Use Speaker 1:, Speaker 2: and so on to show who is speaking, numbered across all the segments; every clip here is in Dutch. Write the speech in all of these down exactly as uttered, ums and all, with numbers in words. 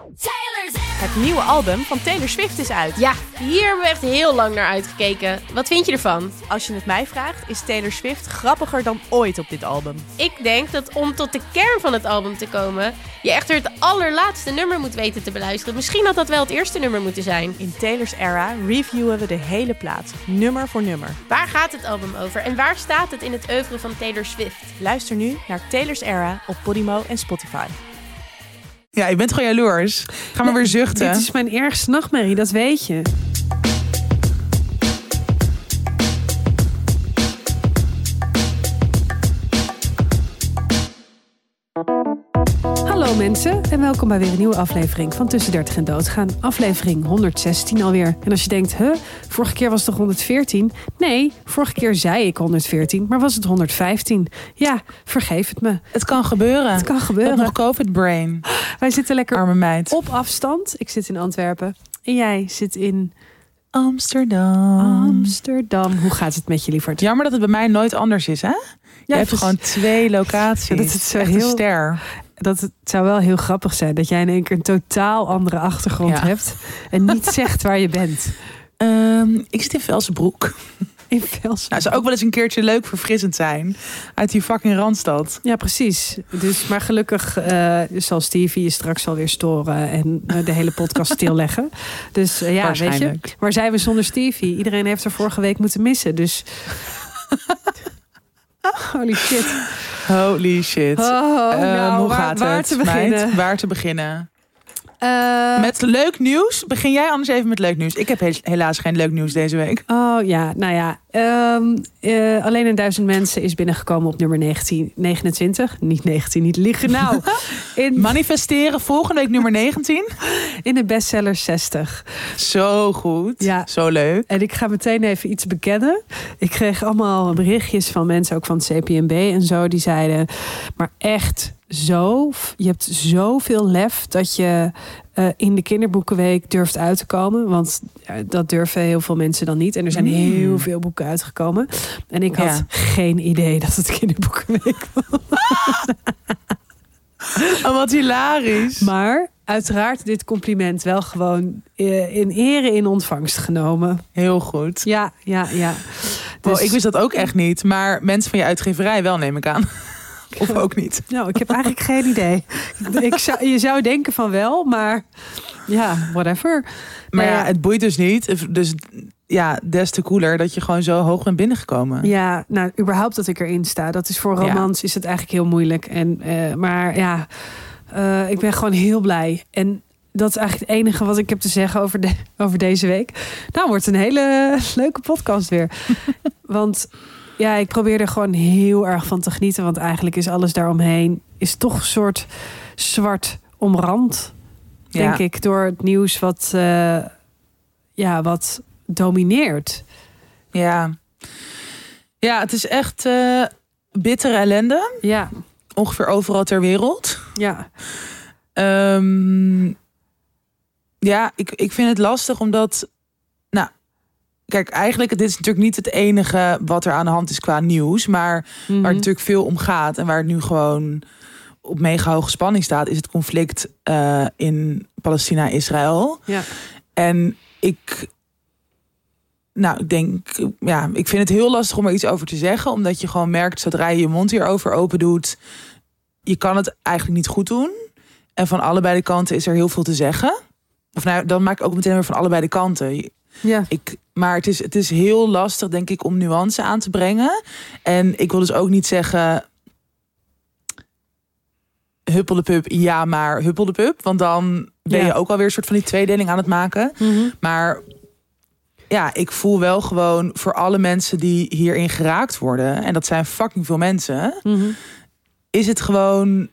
Speaker 1: Het nieuwe album van Taylor Swift is uit.
Speaker 2: Ja, hier hebben we echt heel lang naar uitgekeken. Wat vind je ervan?
Speaker 1: Als je het mij vraagt, is Taylor Swift grappiger dan ooit op dit album.
Speaker 2: Ik denk dat om tot de kern van het album te komen, je echt het allerlaatste nummer moet weten te beluisteren. Misschien had dat wel het eerste nummer moeten zijn.
Speaker 1: In Taylor's era reviewen we de hele plaat, nummer voor nummer.
Speaker 2: Waar gaat het album over en waar staat het in het oeuvre van Taylor Swift?
Speaker 1: Luister nu naar Taylor's Era op Podimo en Spotify.
Speaker 3: Ja, je bent gewoon jaloers. Ga maar weer zuchten.
Speaker 4: Dit is mijn ergste nachtmerrie, dat weet je. Hallo mensen en welkom bij weer een nieuwe aflevering van Tussen dertig en Doodgaan. Aflevering honderdzestien alweer. En als je denkt, huh, vorige keer was het toch honderdveertien? Nee, vorige keer zei ik honderdveertien, maar was het honderdvijftien. Ja, vergeef het me.
Speaker 3: Het kan gebeuren.
Speaker 4: Het kan gebeuren.
Speaker 3: Nog COVID-brain.
Speaker 4: Wij zitten lekker
Speaker 3: Arme meid.
Speaker 4: op afstand. Ik zit in Antwerpen en jij zit in
Speaker 3: Amsterdam.
Speaker 4: Amsterdam. Hoe gaat het met je, lieverd?
Speaker 3: Jammer dat het bij mij nooit anders is, hè?
Speaker 4: Ja,
Speaker 3: je hebt
Speaker 4: dus-
Speaker 3: gewoon twee locaties.
Speaker 4: Ja, dat is zo
Speaker 3: Echt
Speaker 4: heel-
Speaker 3: een ster.
Speaker 4: Dat het zou wel heel grappig zijn dat jij in één keer een totaal andere achtergrond
Speaker 3: Ja.
Speaker 4: hebt en niet zegt waar je bent.
Speaker 3: Um, ik zit in Velsenbroek.
Speaker 4: In Velsen.
Speaker 3: Nou, zou ook wel eens een keertje leuk verfrissend zijn. Uit die fucking Randstad.
Speaker 4: Ja, precies. Dus, maar gelukkig uh, zal Stevie je straks alweer storen en uh, de hele podcast stilleggen. Dus uh, ja, weet je. Waar zijn we zonder Stevie? Iedereen heeft er vorige week moeten missen. Dus holy shit.
Speaker 3: Holy shit.
Speaker 4: Oh,
Speaker 3: um,
Speaker 4: nou,
Speaker 3: hoe
Speaker 4: waar,
Speaker 3: gaat
Speaker 4: waar
Speaker 3: het,
Speaker 4: te beginnen?
Speaker 3: meid? Waar te beginnen?
Speaker 4: Uh,
Speaker 3: Met leuk nieuws? Begin jij anders even met leuk nieuws. Ik heb he- helaas geen leuk nieuws deze week.
Speaker 4: Oh ja, nou ja. Um, uh, alleen een duizend mensen is binnengekomen op nummer negentien negenentwintig. Niet negentien, niet liegen. Nou, in,
Speaker 3: Manifesteren volgende week nummer negentien.
Speaker 4: in de bestseller zestig.
Speaker 3: Zo goed.
Speaker 4: Ja.
Speaker 3: Zo leuk.
Speaker 4: En ik ga meteen even iets bekennen. Ik kreeg allemaal berichtjes van mensen, ook van het C P M B en zo. Die zeiden, maar echt zo, je hebt zoveel lef dat je uh, in de kinderboekenweek durft uit te komen. Want uh, dat durven heel veel mensen dan niet. En er zijn
Speaker 3: Mm.
Speaker 4: heel veel boeken uitgekomen. En ik had
Speaker 3: Ja.
Speaker 4: geen idee dat het kinderboekenweek was.
Speaker 3: Oh, wat hilarisch.
Speaker 4: Maar uiteraard dit compliment wel gewoon uh, in ere in ontvangst genomen.
Speaker 3: Heel goed.
Speaker 4: Ja, ja, ja. Dus,
Speaker 3: Oh, ik wist dat ook echt niet. Maar mensen van je uitgeverij wel, neem ik aan. Of ook niet.
Speaker 4: Nou, ik heb eigenlijk geen idee. Ik zou, je zou denken van wel, maar ja, whatever.
Speaker 3: Maar
Speaker 4: Nou
Speaker 3: ja, het boeit dus niet. Dus ja, des te cooler dat je gewoon zo hoog bent binnengekomen.
Speaker 4: Ja, nou, überhaupt dat ik erin sta. Dat is voor romans ja. is het eigenlijk heel moeilijk. En, uh, maar ja, uh, ik ben gewoon heel blij. En dat is eigenlijk het enige wat ik heb te zeggen over, de, over deze week. Nou, wordt een hele leuke podcast weer. Want ja, ik probeer er gewoon heel erg van te genieten. Want eigenlijk is alles daaromheen is toch een soort zwart omrand. Denk ja. ik, door het nieuws wat, uh, ja, wat domineert.
Speaker 3: Ja. Ja, het is echt uh, bittere ellende.
Speaker 4: Ja.
Speaker 3: Ongeveer overal ter wereld.
Speaker 4: Ja.
Speaker 3: Um, ja, ik, ik vind het lastig omdat... Nou, kijk, eigenlijk, dit is natuurlijk niet het enige wat er aan de hand is qua nieuws. Maar mm-hmm. waar het natuurlijk veel om gaat en waar het nu gewoon op mega hoge spanning staat, is het conflict uh, in Palestina-Israël.
Speaker 4: Ja.
Speaker 3: En ik... Nou, ik denk, ja, ik vind het heel lastig om er iets over te zeggen. Omdat je gewoon merkt, zodra je je mond hierover open doet, je kan het eigenlijk niet goed doen. En van allebei de kanten is er heel veel te zeggen. Of nou, dan maak ik ook meteen weer van allebei de kanten.
Speaker 4: Ja.
Speaker 3: Ik, maar het is, het is heel lastig, denk ik, om nuance aan te brengen. En ik wil dus ook niet zeggen huppel de pup, ja, maar huppel de pup. Want dan ben je ja. ook alweer een soort van die tweedeling aan het maken.
Speaker 4: Mm-hmm.
Speaker 3: Maar ja, ik voel wel gewoon voor alle mensen die hierin geraakt worden, en dat zijn fucking veel mensen,
Speaker 4: mm-hmm.
Speaker 3: is het gewoon,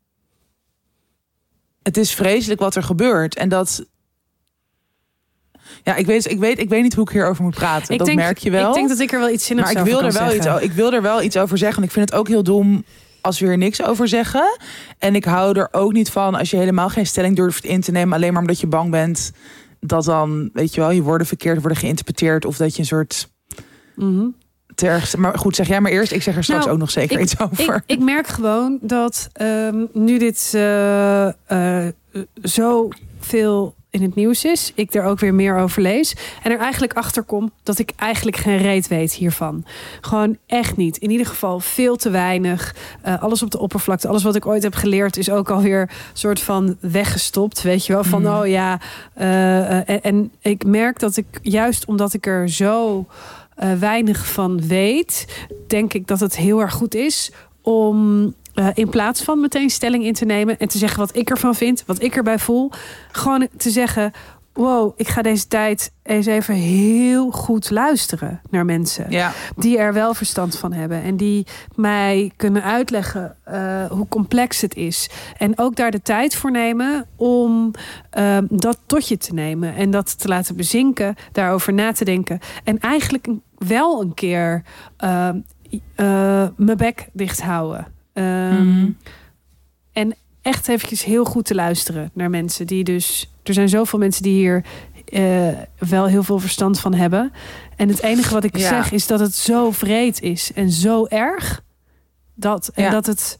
Speaker 3: het is vreselijk wat er gebeurt. En dat, ja, ik weet, ik weet, ik weet niet hoe ik hierover moet praten.
Speaker 4: Ik
Speaker 3: dat
Speaker 4: denk,
Speaker 3: merk je wel.
Speaker 4: Ik denk dat ik er wel iets zinnigs
Speaker 3: maar ik
Speaker 4: over
Speaker 3: wil
Speaker 4: kan
Speaker 3: er wel
Speaker 4: zeggen.
Speaker 3: iets, ik wil er wel iets over zeggen. Want ik vind het ook heel dom als we er niks over zeggen. En ik hou er ook niet van als je helemaal geen stelling durft in te nemen, alleen maar omdat je bang bent dat dan, weet je wel, je woorden verkeerd worden geïnterpreteerd, of dat je een soort
Speaker 4: mm-hmm.
Speaker 3: terg... Maar goed, zeg jij maar eerst. Ik zeg er straks
Speaker 4: nou,
Speaker 3: ook nog zeker
Speaker 4: ik,
Speaker 3: iets over.
Speaker 4: Ik, ik merk gewoon dat um, nu dit uh, uh, zoveel in het nieuws is, ik er ook weer meer over lees en er eigenlijk achter kom dat ik eigenlijk geen reet weet hiervan. Gewoon echt niet. In ieder geval veel te weinig. Uh, alles op de oppervlakte. Alles wat ik ooit heb geleerd is ook alweer soort van weggestopt. Weet je wel? Van mm. oh ja. Uh, en, en ik merk dat ik juist omdat ik er zo uh, weinig van weet, denk ik dat het heel erg goed is om Uh, in plaats van meteen stelling in te nemen en te zeggen wat ik ervan vind, wat ik erbij voel, gewoon te zeggen, wow, ik ga deze tijd eens even heel goed luisteren naar mensen
Speaker 3: ja.
Speaker 4: die er wel verstand van hebben en die mij kunnen uitleggen uh, hoe complex het is. En ook daar de tijd voor nemen om uh, dat tot je te nemen en dat te laten bezinken, daarover na te denken en eigenlijk wel een keer uh, uh, mijn bek dicht houden. Um, mm. En echt eventjes heel goed te luisteren naar mensen die dus... Er zijn zoveel mensen die hier uh, wel heel veel verstand van hebben. En het enige wat ik ja. zeg is dat het zo wreed is en zo erg. Dat, en ja. dat het...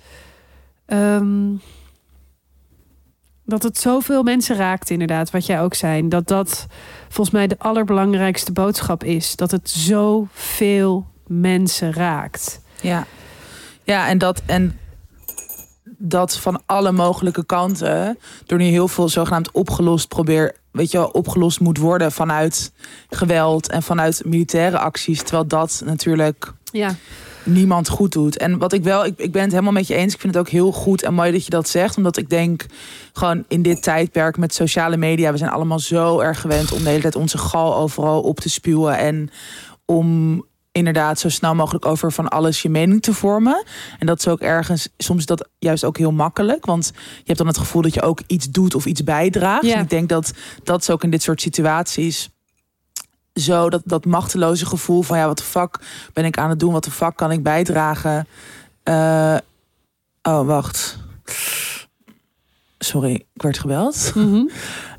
Speaker 4: Um, dat het zoveel mensen raakt inderdaad, wat jij ook zei. Dat dat volgens mij de allerbelangrijkste boodschap is. Dat het zoveel mensen raakt.
Speaker 3: Ja. Ja, en dat, en dat van alle mogelijke kanten, door nu heel veel zogenaamd opgelost probeer, weet je wel, opgelost moet worden vanuit geweld en vanuit militaire acties, terwijl dat natuurlijk
Speaker 4: ja.
Speaker 3: niemand goed doet. En wat ik wel, ik, ik ben het helemaal met je eens. Ik vind het ook heel goed en mooi dat je dat zegt, omdat ik denk gewoon in dit tijdperk met sociale media, we zijn allemaal zo erg gewend om de hele tijd onze gal overal op te spuwen en om inderdaad zo snel mogelijk over van alles je mening te vormen. En dat is ook ergens, soms is dat juist ook heel makkelijk. Want je hebt dan het gevoel dat je ook iets doet of iets bijdraagt.
Speaker 4: Ja.
Speaker 3: En ik denk dat dat is ook in dit soort situaties zo, dat, dat machteloze gevoel van ja, wat de fuck ben ik aan het doen? Wat de fuck kan ik bijdragen? Uh, oh, wacht. Sorry, ik werd gebeld.
Speaker 4: Mm-hmm.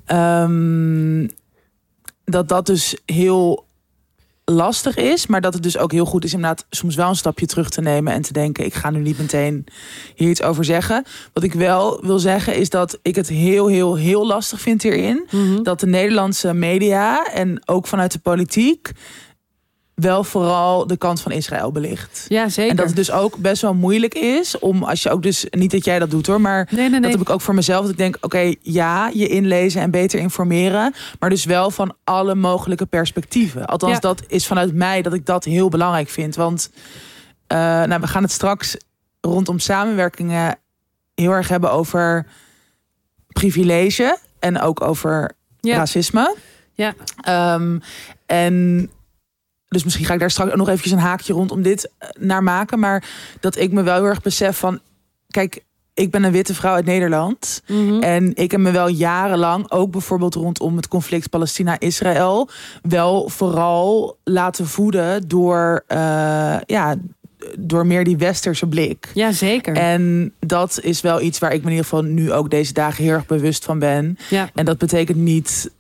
Speaker 3: um, dat dat dus heel lastig is, maar dat het dus ook heel goed is inderdaad soms wel een stapje terug te nemen en te denken, ik ga nu niet meteen hier iets over zeggen. Wat ik wel wil zeggen is dat ik het heel, heel, heel lastig vind hierin,
Speaker 4: mm-hmm.
Speaker 3: dat de Nederlandse media en ook vanuit de politiek wel vooral de kant van Israël belicht.
Speaker 4: Ja, zeker.
Speaker 3: En dat het dus ook best wel moeilijk is om, als je ook dus, niet dat jij dat doet hoor, maar
Speaker 4: nee, nee, nee.
Speaker 3: dat heb ik ook voor mezelf. Dat ik denk, oké, okay, ja, je inlezen en beter informeren, maar dus wel van alle mogelijke perspectieven. Althans, ja. dat is vanuit mij dat ik dat heel belangrijk vind. Want uh, nou, we gaan het straks rondom samenwerkingen heel erg hebben over privilege en ook over ja. racisme.
Speaker 4: Ja.
Speaker 3: Um, en dus misschien ga ik daar straks ook nog eventjes een haakje rondom dit naar maken. Maar dat ik me wel heel erg besef van, kijk, ik ben een witte vrouw uit Nederland.
Speaker 4: Mm-hmm.
Speaker 3: En ik heb me wel jarenlang, ook bijvoorbeeld rondom het conflict Palestina-Israël, wel vooral laten voeden door, uh, ja, door meer die westerse blik.
Speaker 4: Ja, zeker.
Speaker 3: En dat is wel iets waar ik me in ieder geval nu ook deze dagen heel erg bewust van ben.
Speaker 4: Ja.
Speaker 3: En dat betekent niet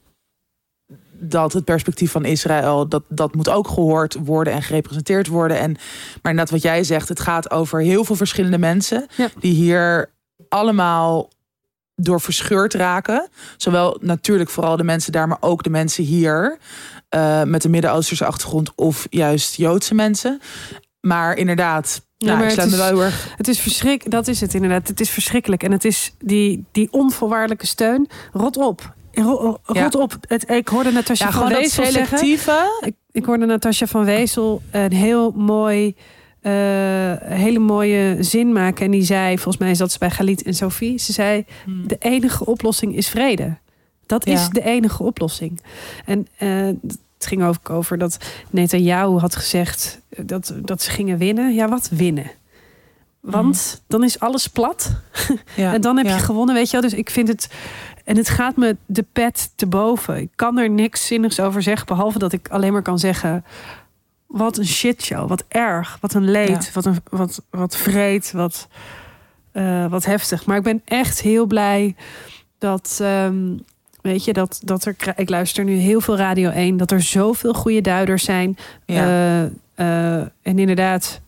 Speaker 3: dat het perspectief van Israël, dat, dat moet ook gehoord worden en gerepresenteerd worden. En, maar inderdaad wat jij zegt, het gaat over heel veel verschillende mensen,
Speaker 4: ja.
Speaker 3: die hier allemaal door verscheurd raken. Zowel natuurlijk vooral de mensen daar, maar ook de mensen hier uh, met een Midden-Oosterse achtergrond of juist Joodse mensen. Maar inderdaad,
Speaker 4: ja,
Speaker 3: nou,
Speaker 4: maar
Speaker 3: ik sluit
Speaker 4: het
Speaker 3: me
Speaker 4: is,
Speaker 3: wel heel erg.
Speaker 4: Het is verschrikkelijk, dat is het inderdaad. Het is verschrikkelijk. En het is die, die onvoorwaardelijke steun. Rot op. Rot, rot
Speaker 3: ja.
Speaker 4: op. Het, ik hoorde Natasja
Speaker 3: ja,
Speaker 4: van Wezel
Speaker 3: selectieve.
Speaker 4: zeggen. Ik, ik hoorde Natasja van Wezel een heel mooi, uh, hele mooie zin maken. En die zei, volgens mij is dat ze bij Galit en Sophie. Ze zei, hmm. de enige oplossing is vrede. Dat is ja. de enige oplossing. En uh, het ging ook over dat Netanyahu had gezegd dat, dat ze gingen winnen. Ja, wat winnen? Want hmm. dan is alles plat. Ja. En dan heb ja. je gewonnen, weet je wel. Dus ik vind het... En het gaat me de pet te boven. Ik kan er niks zinnigs over zeggen, behalve dat ik alleen maar kan zeggen, wat een shitshow, wat erg, wat een leed, ja. wat een wat wat vreed, wat uh, wat heftig. Maar ik ben echt heel blij dat um, weet je dat dat er ik luister nu heel veel Radio één, dat er zoveel goede duiders zijn. Ja. Uh, uh, en inderdaad,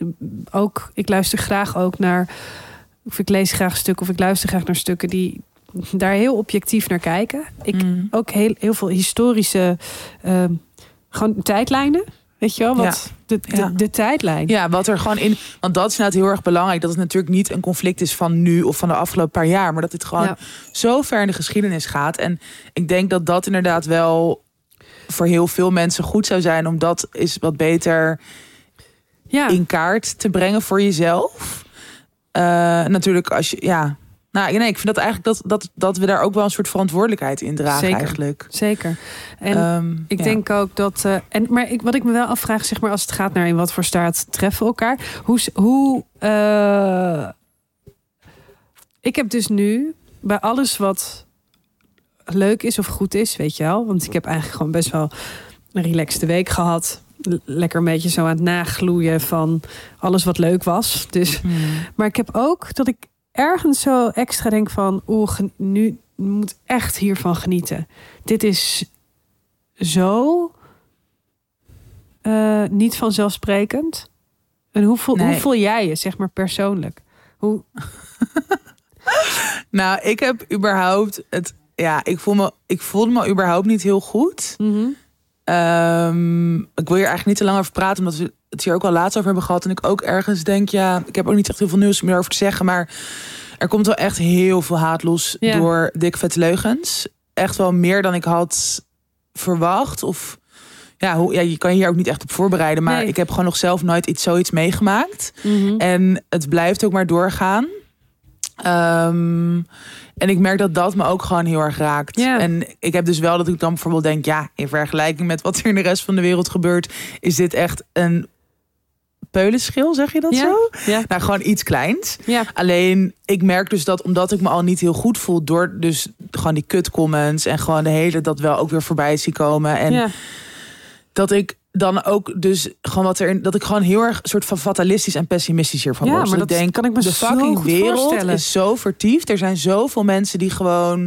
Speaker 4: ook ik luister graag ook naar, of ik lees graag stukken of ik luister graag naar stukken die daar heel objectief naar kijken. Ik mm. ook heel, heel veel historische uh, gewoon tijdlijnen. Weet je wel, wat ja. De, de, ja. de tijdlijn.
Speaker 3: Ja, wat er gewoon in... Want dat is nou heel erg belangrijk. Dat het natuurlijk niet een conflict is van nu of van de afgelopen paar jaar. Maar dat het gewoon ja. zo ver in de geschiedenis gaat. En ik denk dat dat inderdaad wel voor heel veel mensen goed zou zijn. Om dat eens wat beter ja. in kaart te brengen voor jezelf. Uh, natuurlijk als je... ja. Nou, nee, ik vind dat eigenlijk dat, dat, dat we daar ook wel een soort verantwoordelijkheid in dragen.
Speaker 4: Zeker,
Speaker 3: eigenlijk.
Speaker 4: Zeker. En um, ik ja. denk ook dat... Uh, en, maar ik, wat ik me wel afvraag, zeg maar, als het gaat naar in wat voor staat treffen we elkaar. Hoe... hoe uh, ik heb dus nu bij alles wat leuk is of goed is, weet je wel. Want ik heb eigenlijk gewoon best wel een relaxte week gehad. Lekker een beetje zo aan het nagloeien van alles wat leuk was. Dus, hmm. Maar ik heb ook dat ik ergens zo extra denk van... oeh, nu moet echt hiervan genieten. Dit is zo uh, niet vanzelfsprekend. En hoe voel, nee. hoe voel jij je, zeg maar, persoonlijk? Hoe...
Speaker 3: nou, ik heb überhaupt het... Ja, ik, voel me, ik voelde me überhaupt niet heel goed.
Speaker 4: Mm-hmm.
Speaker 3: Um, ik wil hier eigenlijk niet te lang over praten... omdat we het hier ook al laatst over hebben gehad. En ik ook ergens denk, ja... ik heb ook niet echt heel veel nieuws meer over te zeggen... maar er komt wel echt heel veel haat los ja. door Dikke Vette Leugens. Echt wel meer dan ik had verwacht. Of ja, hoe, ja, je kan je hier ook niet echt op voorbereiden... maar nee. ik heb gewoon nog zelf nooit iets zoiets meegemaakt.
Speaker 4: Mm-hmm.
Speaker 3: En het blijft ook maar doorgaan. Um, en ik merk dat dat me ook gewoon heel erg raakt.
Speaker 4: Yeah.
Speaker 3: En ik heb dus wel dat ik dan bijvoorbeeld denk... ja, in vergelijking met wat er in de rest van de wereld gebeurt... is dit echt een peulenschil, zeg je dat
Speaker 4: yeah.
Speaker 3: zo?
Speaker 4: Yeah.
Speaker 3: Nou, gewoon iets kleins.
Speaker 4: Yeah.
Speaker 3: Alleen, ik merk dus dat omdat ik me al niet heel goed voel... door dus gewoon die kut comments... en gewoon de hele dat wel ook weer voorbij zie komen. En
Speaker 4: yeah.
Speaker 3: dat ik... dan ook dus gewoon wat er dat ik gewoon heel erg soort van fatalistisch en pessimistisch hiervan
Speaker 4: ja,
Speaker 3: word.
Speaker 4: Maar
Speaker 3: dat
Speaker 4: dat
Speaker 3: denk
Speaker 4: kan ik me
Speaker 3: de
Speaker 4: zo
Speaker 3: fucking
Speaker 4: goed
Speaker 3: wereld
Speaker 4: voorstellen.
Speaker 3: Is zo vertiefd. Er zijn zoveel mensen die gewoon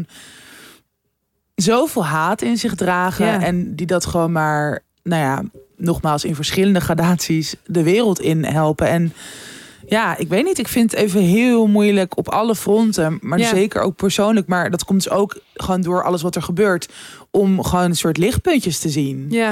Speaker 3: zoveel haat in zich dragen
Speaker 4: ja.
Speaker 3: en die dat gewoon maar, nou ja, nogmaals in verschillende gradaties de wereld in helpen. En ja, ik weet niet. Ik vind het even heel moeilijk op alle fronten, maar
Speaker 4: ja.
Speaker 3: zeker ook persoonlijk. Maar dat komt dus ook gewoon door alles wat er gebeurt, om gewoon een soort lichtpuntjes te zien.
Speaker 4: Ja.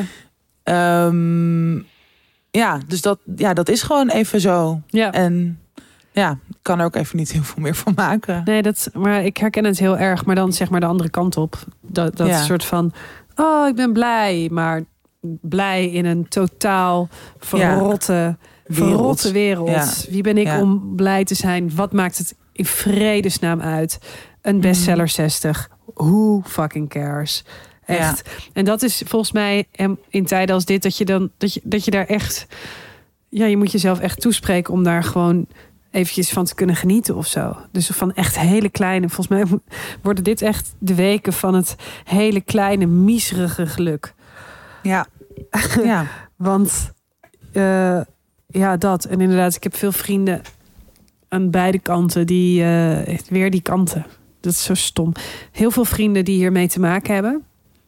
Speaker 3: Um, ja, dus dat, ja, dat is gewoon even zo.
Speaker 4: Ja.
Speaker 3: En ja, ik kan er ook even niet heel veel meer van maken.
Speaker 4: Nee, dat, maar ik herken het heel erg. Maar dan zeg maar de andere kant op. Dat, dat ja. soort van, oh, ik ben blij. Maar blij in een totaal verrotte, ja. wereld. verrotte wereld. Ja. Wie ben ik ja. om blij te zijn? Wat maakt het in vredesnaam uit? Een bestseller zestig. Who fucking cares? Echt. Ja. En dat is volgens mij in tijden als dit dat je dan dat je dat je daar echt, ja, je moet jezelf echt toespreken om daar gewoon eventjes van te kunnen genieten of zo. Dus van echt hele kleine, volgens mij worden dit echt de weken van het hele kleine miserige geluk.
Speaker 3: Ja. Ja.
Speaker 4: Want uh, ja, dat. En inderdaad, ik heb veel vrienden aan beide kanten die uh, weer die kanten. Dat is zo stom. Heel veel vrienden die hiermee te maken hebben.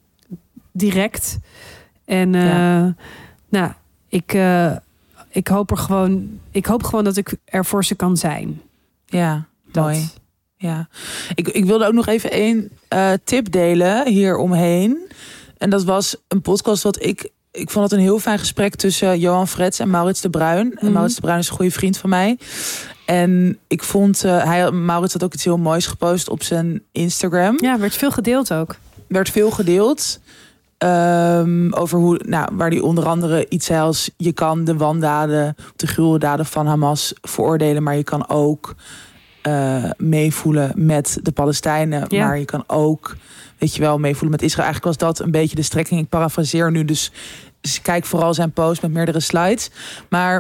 Speaker 4: Direct. En uh, ja. nou, ik, uh, ik hoop er gewoon, ik hoop gewoon dat ik er voor ze kan zijn.
Speaker 3: Ja,
Speaker 4: dat.
Speaker 3: Mooi. Ja, ik, ik wilde ook nog even één uh, tip delen hier omheen. En dat was een podcast wat ik, ik vond het een heel fijn gesprek tussen Johan Frets en Maurits de Bruin. Mm-hmm. En Maurits de Bruin is een goede vriend van mij. En ik vond, uh, hij, Maurits had ook iets heel moois gepost op zijn Instagram.
Speaker 4: Ja, werd veel gedeeld ook.
Speaker 3: Werd veel gedeeld. Um, over hoe, nou, waar die onder andere iets zei als: je kan de wandaden, de gruweldaden van Hamas veroordelen, maar je kan ook uh, meevoelen met de Palestijnen. Ja. Maar je kan ook, weet je wel, meevoelen met Israël. Eigenlijk was dat een beetje de strekking. Ik parafraseer nu, dus, dus kijk vooral zijn post met meerdere slides. Maar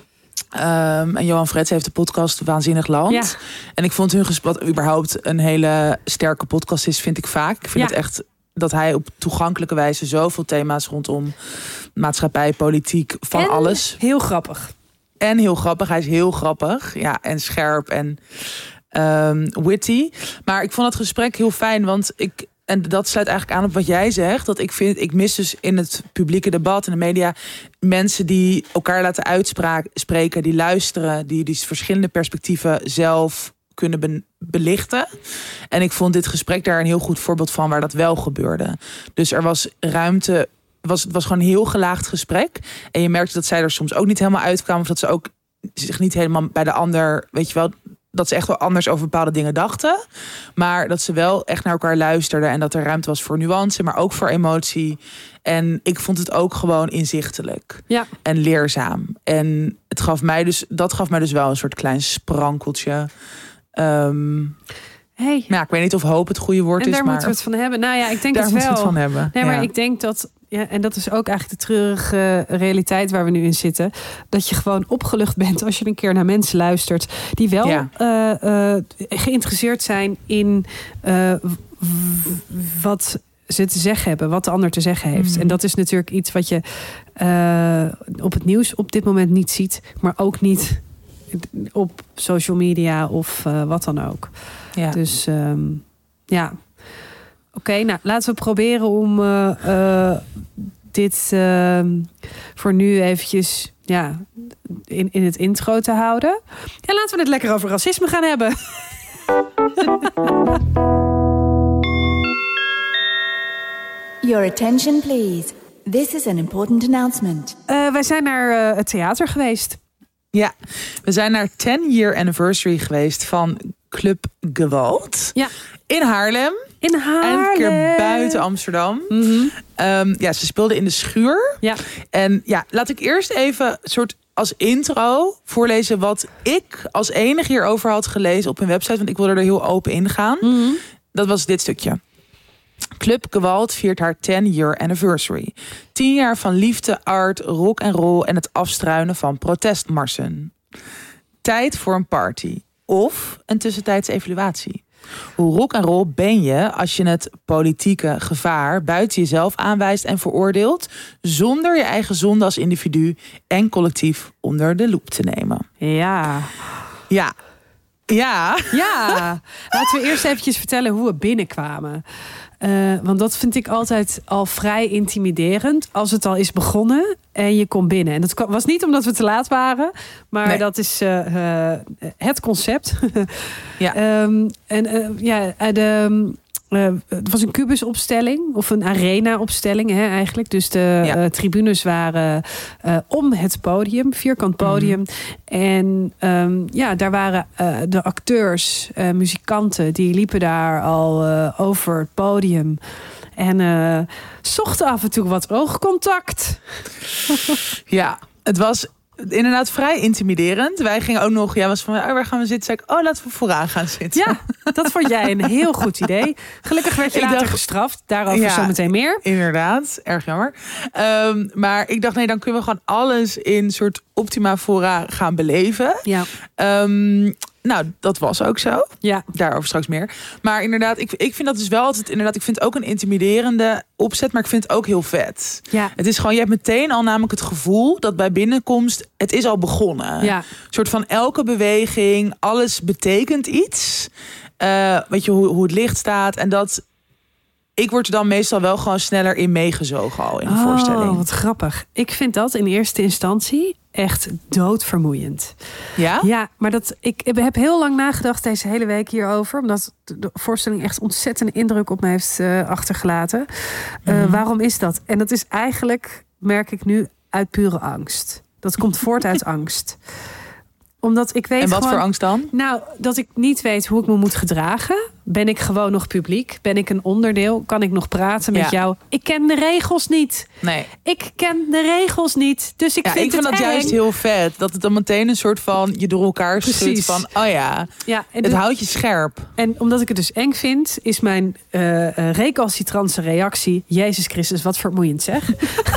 Speaker 3: Um, en Johan Frets heeft de podcast Waanzinnig Land.
Speaker 4: Ja.
Speaker 3: En ik vond hun gesprek überhaupt een hele sterke podcast is, vind ik vaak. Ik vind ja. het echt dat hij op toegankelijke wijze zoveel thema's rondom maatschappij, politiek, van
Speaker 4: en
Speaker 3: alles.
Speaker 4: Heel grappig.
Speaker 3: En heel grappig. Hij is heel grappig. Ja, en scherp en um, witty. Maar ik vond het gesprek heel fijn, want ik... En dat sluit eigenlijk aan op wat jij zegt. Dat ik vind, ik mis dus in het publieke debat en de media mensen die elkaar laten uitspreken, die luisteren, die die verschillende perspectieven zelf kunnen be- belichten. En ik vond dit gesprek daar een heel goed voorbeeld van waar dat wel gebeurde. Dus er was ruimte, was, het was gewoon een heel gelaagd gesprek. En je merkte dat zij er soms ook niet helemaal uitkwamen. Of dat ze ook zich niet helemaal bij de ander, weet je wel, dat ze echt wel anders over bepaalde dingen dachten. Maar dat ze wel echt naar elkaar luisterden. En dat er ruimte was voor nuance, maar ook voor emotie. En ik vond het ook gewoon inzichtelijk.
Speaker 4: Ja.
Speaker 3: En leerzaam. En het gaf mij dus, dat gaf mij dus wel een soort klein sprankeltje. Um,
Speaker 4: hey.
Speaker 3: Ja, ik weet niet of hoop het goede woord
Speaker 4: en
Speaker 3: is.
Speaker 4: daar
Speaker 3: maar
Speaker 4: moeten we het van hebben. Nou ja, ik denk
Speaker 3: daar
Speaker 4: het wel.
Speaker 3: moeten we het van hebben.
Speaker 4: Nee, maar
Speaker 3: ja.
Speaker 4: ik denk dat, ja, en dat is ook eigenlijk de treurige realiteit waar we nu in zitten. Dat je gewoon opgelucht bent als je een keer naar mensen luistert die wel
Speaker 3: Ja.
Speaker 4: uh, uh, geïnteresseerd zijn in uh, w- wat ze te zeggen hebben, wat de ander te zeggen heeft.
Speaker 3: Mm-hmm.
Speaker 4: En dat is natuurlijk iets wat je uh, op het nieuws op dit moment niet ziet, maar ook niet op social media of uh, wat dan ook.
Speaker 3: Ja.
Speaker 4: Dus um, ja. Oké, okay, nou laten we proberen om uh, uh, dit uh, voor nu eventjes ja, in, in het intro te houden. En laten we het lekker over racisme gaan hebben.
Speaker 5: Your attention please. This is an important announcement.
Speaker 4: Uh, wij zijn naar uh, het theater geweest.
Speaker 3: Ja, we zijn naar ten year anniversary geweest van Club Gewalt.
Speaker 4: Ja.
Speaker 3: In Haarlem.
Speaker 4: In Haarlem.
Speaker 3: En een keer buiten Amsterdam.
Speaker 4: Mm-hmm.
Speaker 3: Um, ja, ze speelden in de schuur.
Speaker 4: Ja.
Speaker 3: En ja, laat ik eerst even soort als intro voorlezen wat ik als enige hierover had gelezen op hun website. Want ik wilde er heel open in gaan.
Speaker 4: Mm-hmm.
Speaker 3: Dat was dit stukje. Club Gewalt viert haar ten year anniversary. Tien jaar van liefde, art, rock en roll en het afstruinen van protestmarsen. Tijd voor een party. Of een tussentijdse evaluatie. Hoe rock en roll ben je als je het politieke gevaar buiten jezelf aanwijst en veroordeelt, zonder je eigen zonde als individu en collectief onder de loep te nemen?
Speaker 4: Ja.
Speaker 3: Ja. Ja.
Speaker 4: Ja. Laten we eerst eventjes vertellen hoe we binnenkwamen. Uh, want dat vind ik altijd al vrij intimiderend. Als het al is begonnen en je komt binnen. En dat was niet omdat we te laat waren. Maar nee. dat is uh, uh, het concept.
Speaker 3: Ja.
Speaker 4: um, en uh, ja, de... Uh, het was een kubusopstelling of een arena-opstelling hè, eigenlijk. Dus de ja. uh, tribunes waren uh, om het podium, vierkant podium. Mm-hmm. En um, ja, daar waren uh, de acteurs, uh, muzikanten, die liepen daar al uh, over het podium. En uh, zochten af en toe wat oogcontact.
Speaker 3: Ja, het was inderdaad vrij intimiderend. Wij gingen ook nog, ja, was van, oh, waar gaan we zitten? Zei ik, oh, laten we vooraan gaan zitten.
Speaker 4: Ja, dat vond jij een heel goed idee. Gelukkig werd je
Speaker 3: ik
Speaker 4: later
Speaker 3: dacht,
Speaker 4: gestraft. Daarover
Speaker 3: ja,
Speaker 4: zometeen meer.
Speaker 3: Inderdaad, erg jammer. Um, maar ik dacht, nee, dan kunnen we gewoon alles in soort optima fora gaan beleven.
Speaker 4: Ja.
Speaker 3: Um, nou, dat was ook zo.
Speaker 4: Ja.
Speaker 3: Daarover straks meer. Maar inderdaad, ik, ik vind dat dus wel altijd inderdaad, ik vind het ook een intimiderende opzet, maar ik vind het ook heel vet.
Speaker 4: Ja.
Speaker 3: Het is gewoon, je hebt meteen al namelijk het gevoel dat bij binnenkomst, het is al begonnen.
Speaker 4: Ja.
Speaker 3: Een soort van elke beweging, alles betekent iets. Uh, weet je, hoe, hoe het licht staat. En dat, ik word er dan meestal wel gewoon sneller in meegezogen al in de
Speaker 4: oh,
Speaker 3: voorstelling.
Speaker 4: Wat grappig. Ik vind dat in eerste instantie echt doodvermoeiend.
Speaker 3: Ja?
Speaker 4: Ja, maar dat, ik heb heel lang nagedacht deze hele week hierover. Omdat de voorstelling echt ontzettende indruk op me heeft uh, achtergelaten. Uh, mm-hmm. Waarom is dat? En dat is eigenlijk, merk ik nu, uit pure angst. Dat komt voort uit angst. Omdat ik weet
Speaker 3: en wat
Speaker 4: gewoon,
Speaker 3: voor angst dan?
Speaker 4: Nou, dat ik niet weet hoe ik me moet gedragen. Ben ik gewoon nog publiek? Ben ik een onderdeel? Kan ik nog praten met ja. jou? Ik ken de regels niet.
Speaker 3: Nee.
Speaker 4: Ik ken de regels niet. Dus ik
Speaker 3: ja,
Speaker 4: vind
Speaker 3: ik vind
Speaker 4: het
Speaker 3: dat
Speaker 4: eng.
Speaker 3: juist heel vet. Dat het dan meteen een soort van je door elkaar schudt van, oh ja,
Speaker 4: ja
Speaker 3: het de, houdt je scherp.
Speaker 4: En omdat ik het dus eng vind, is mijn uh, uh, recalcitrantse reactie, Jezus Christus, wat vermoeiend zeg.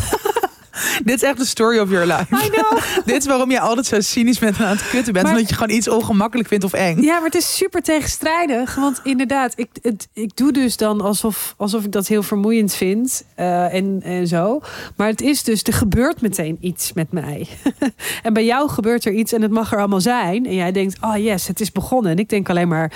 Speaker 3: Dit is echt de story of your life.
Speaker 4: I know.
Speaker 3: Dit is waarom je altijd zo cynisch bent en aan het kutten bent. Maar, omdat je gewoon iets ongemakkelijk vindt of eng.
Speaker 4: Ja, maar het is super tegenstrijdig. Want inderdaad, ik, het, ik doe dus dan alsof, alsof ik dat heel vermoeiend vind. Uh, en, en zo. Maar het is dus, er gebeurt meteen iets met mij. En bij jou gebeurt er iets en het mag er allemaal zijn. En jij denkt, oh yes, het is begonnen. En ik denk alleen maar,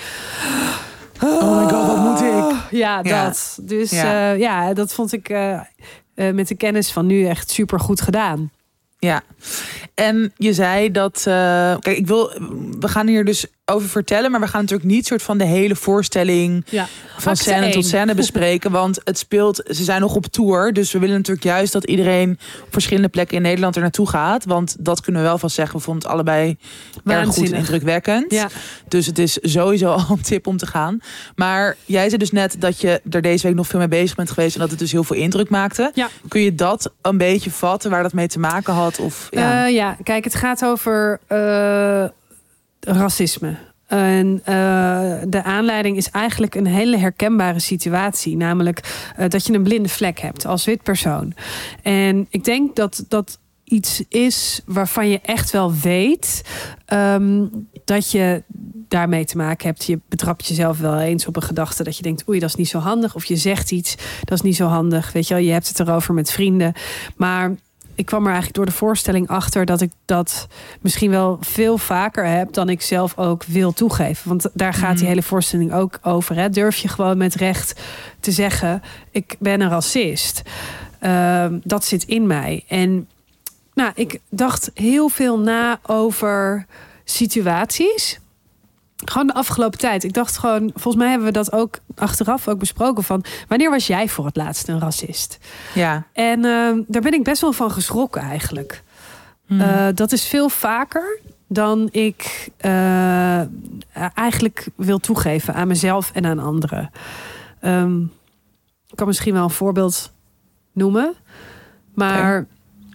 Speaker 3: oh my god, wat moet ik?
Speaker 4: Ja, ja. dat. Dus ja. Uh, ja, dat vond ik uh, uh, met de kennis van nu echt super goed gedaan.
Speaker 3: Ja, en je zei dat, uh, kijk, ik wil, we gaan hier dus over vertellen. Maar we gaan natuurlijk niet soort van de hele voorstelling
Speaker 4: Ja.
Speaker 3: van
Speaker 4: Acte
Speaker 3: scène
Speaker 4: één.
Speaker 3: tot scène bespreken. Want het speelt, ze zijn nog op tour. Dus we willen natuurlijk juist dat iedereen op verschillende plekken in Nederland er naartoe gaat. Want dat kunnen we wel van zeggen. We vonden het allebei erg goed en
Speaker 4: Waanzinnig.
Speaker 3: indrukwekkend.
Speaker 4: Ja.
Speaker 3: Dus het is sowieso al een tip om te gaan. Maar jij zei dus net dat je er deze week nog veel mee bezig bent geweest. En dat het dus heel veel indruk maakte.
Speaker 4: Ja.
Speaker 3: Kun je dat een beetje vatten waar dat mee te maken had? Of, ja.
Speaker 4: Ja. ja, kijk, het gaat over uh, racisme. En uh, de aanleiding is eigenlijk een hele herkenbare situatie. Namelijk uh, dat je een blinde vlek hebt als wit persoon. En ik denk dat dat iets is waarvan je echt wel weet um, dat je daarmee te maken hebt. Je betrapt jezelf wel eens op een gedachte dat je denkt, oei, dat is niet zo handig. Of je zegt iets, dat is niet zo handig. Weet je wel, je hebt het erover met vrienden. Maar ik kwam er eigenlijk door de voorstelling achter dat ik dat misschien wel veel vaker heb dan ik zelf ook wil toegeven. Want daar gaat die hele voorstelling ook over. Hè? Durf je gewoon met recht te zeggen, ik ben een racist. Uh, dat zit in mij. En nou, ik dacht heel veel na over situaties. Gewoon de afgelopen tijd. Ik dacht gewoon, volgens mij hebben we dat ook achteraf ook besproken van, wanneer was jij voor het laatst een racist?
Speaker 3: Ja.
Speaker 4: En uh, daar ben ik best wel van geschrokken eigenlijk. Hmm. Uh, dat is veel vaker dan ik uh, eigenlijk wil toegeven aan mezelf en aan anderen. Um, ik kan misschien wel een voorbeeld noemen. Maar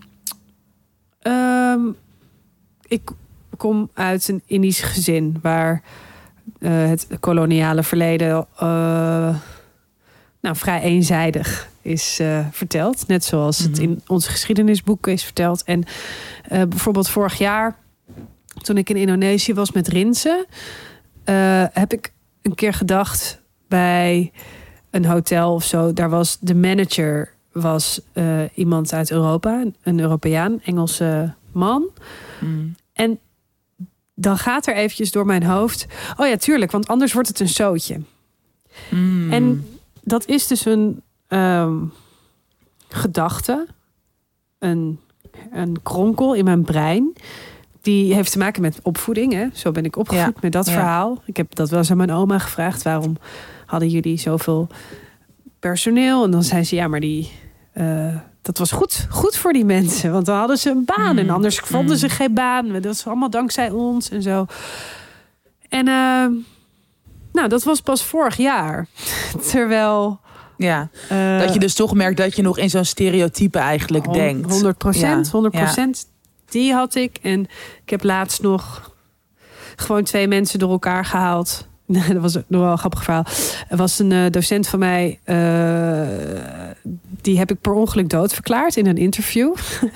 Speaker 4: okay. um, ik kom uit een Indisch gezin waar uh, het koloniale verleden uh, nou, vrij eenzijdig is uh, verteld. Net zoals mm-hmm. het in onze geschiedenisboeken is verteld. En uh, bijvoorbeeld vorig jaar, toen ik in Indonesië was met Rinse, uh, heb ik een keer gedacht bij een hotel of zo. Daar was de manager was uh, iemand uit Europa, een Europeaan, Engelse man. Mm. En dan gaat er eventjes door mijn hoofd, oh ja, tuurlijk, want anders wordt het een zootje. Mm. En dat is dus een um, gedachte, een, een kronkel in mijn brein. Die heeft te maken met opvoeding. Hè? Zo ben ik opgevoed ja. met dat ja. verhaal. Ik heb dat wel eens aan mijn oma gevraagd. Waarom hadden jullie zoveel personeel? En dan zei ze, ja, maar die, uh, dat was goed, goed voor die mensen. Want dan hadden ze een baan. Mm. En anders vonden mm. ze geen baan. Dat was allemaal dankzij ons en zo. En uh, nou, dat was pas vorig jaar. Terwijl...
Speaker 3: Ja, uh, dat je dus toch merkt dat je nog in zo'n stereotype eigenlijk hond, denkt.
Speaker 4: honderd procent, ja. honderd procent. Ja. Die had ik. En ik heb laatst nog gewoon twee mensen door elkaar gehaald. Dat was nog wel een grappig verhaal. Er was een uh, docent van mij. Uh, die heb ik per ongeluk doodverklaard in een interview.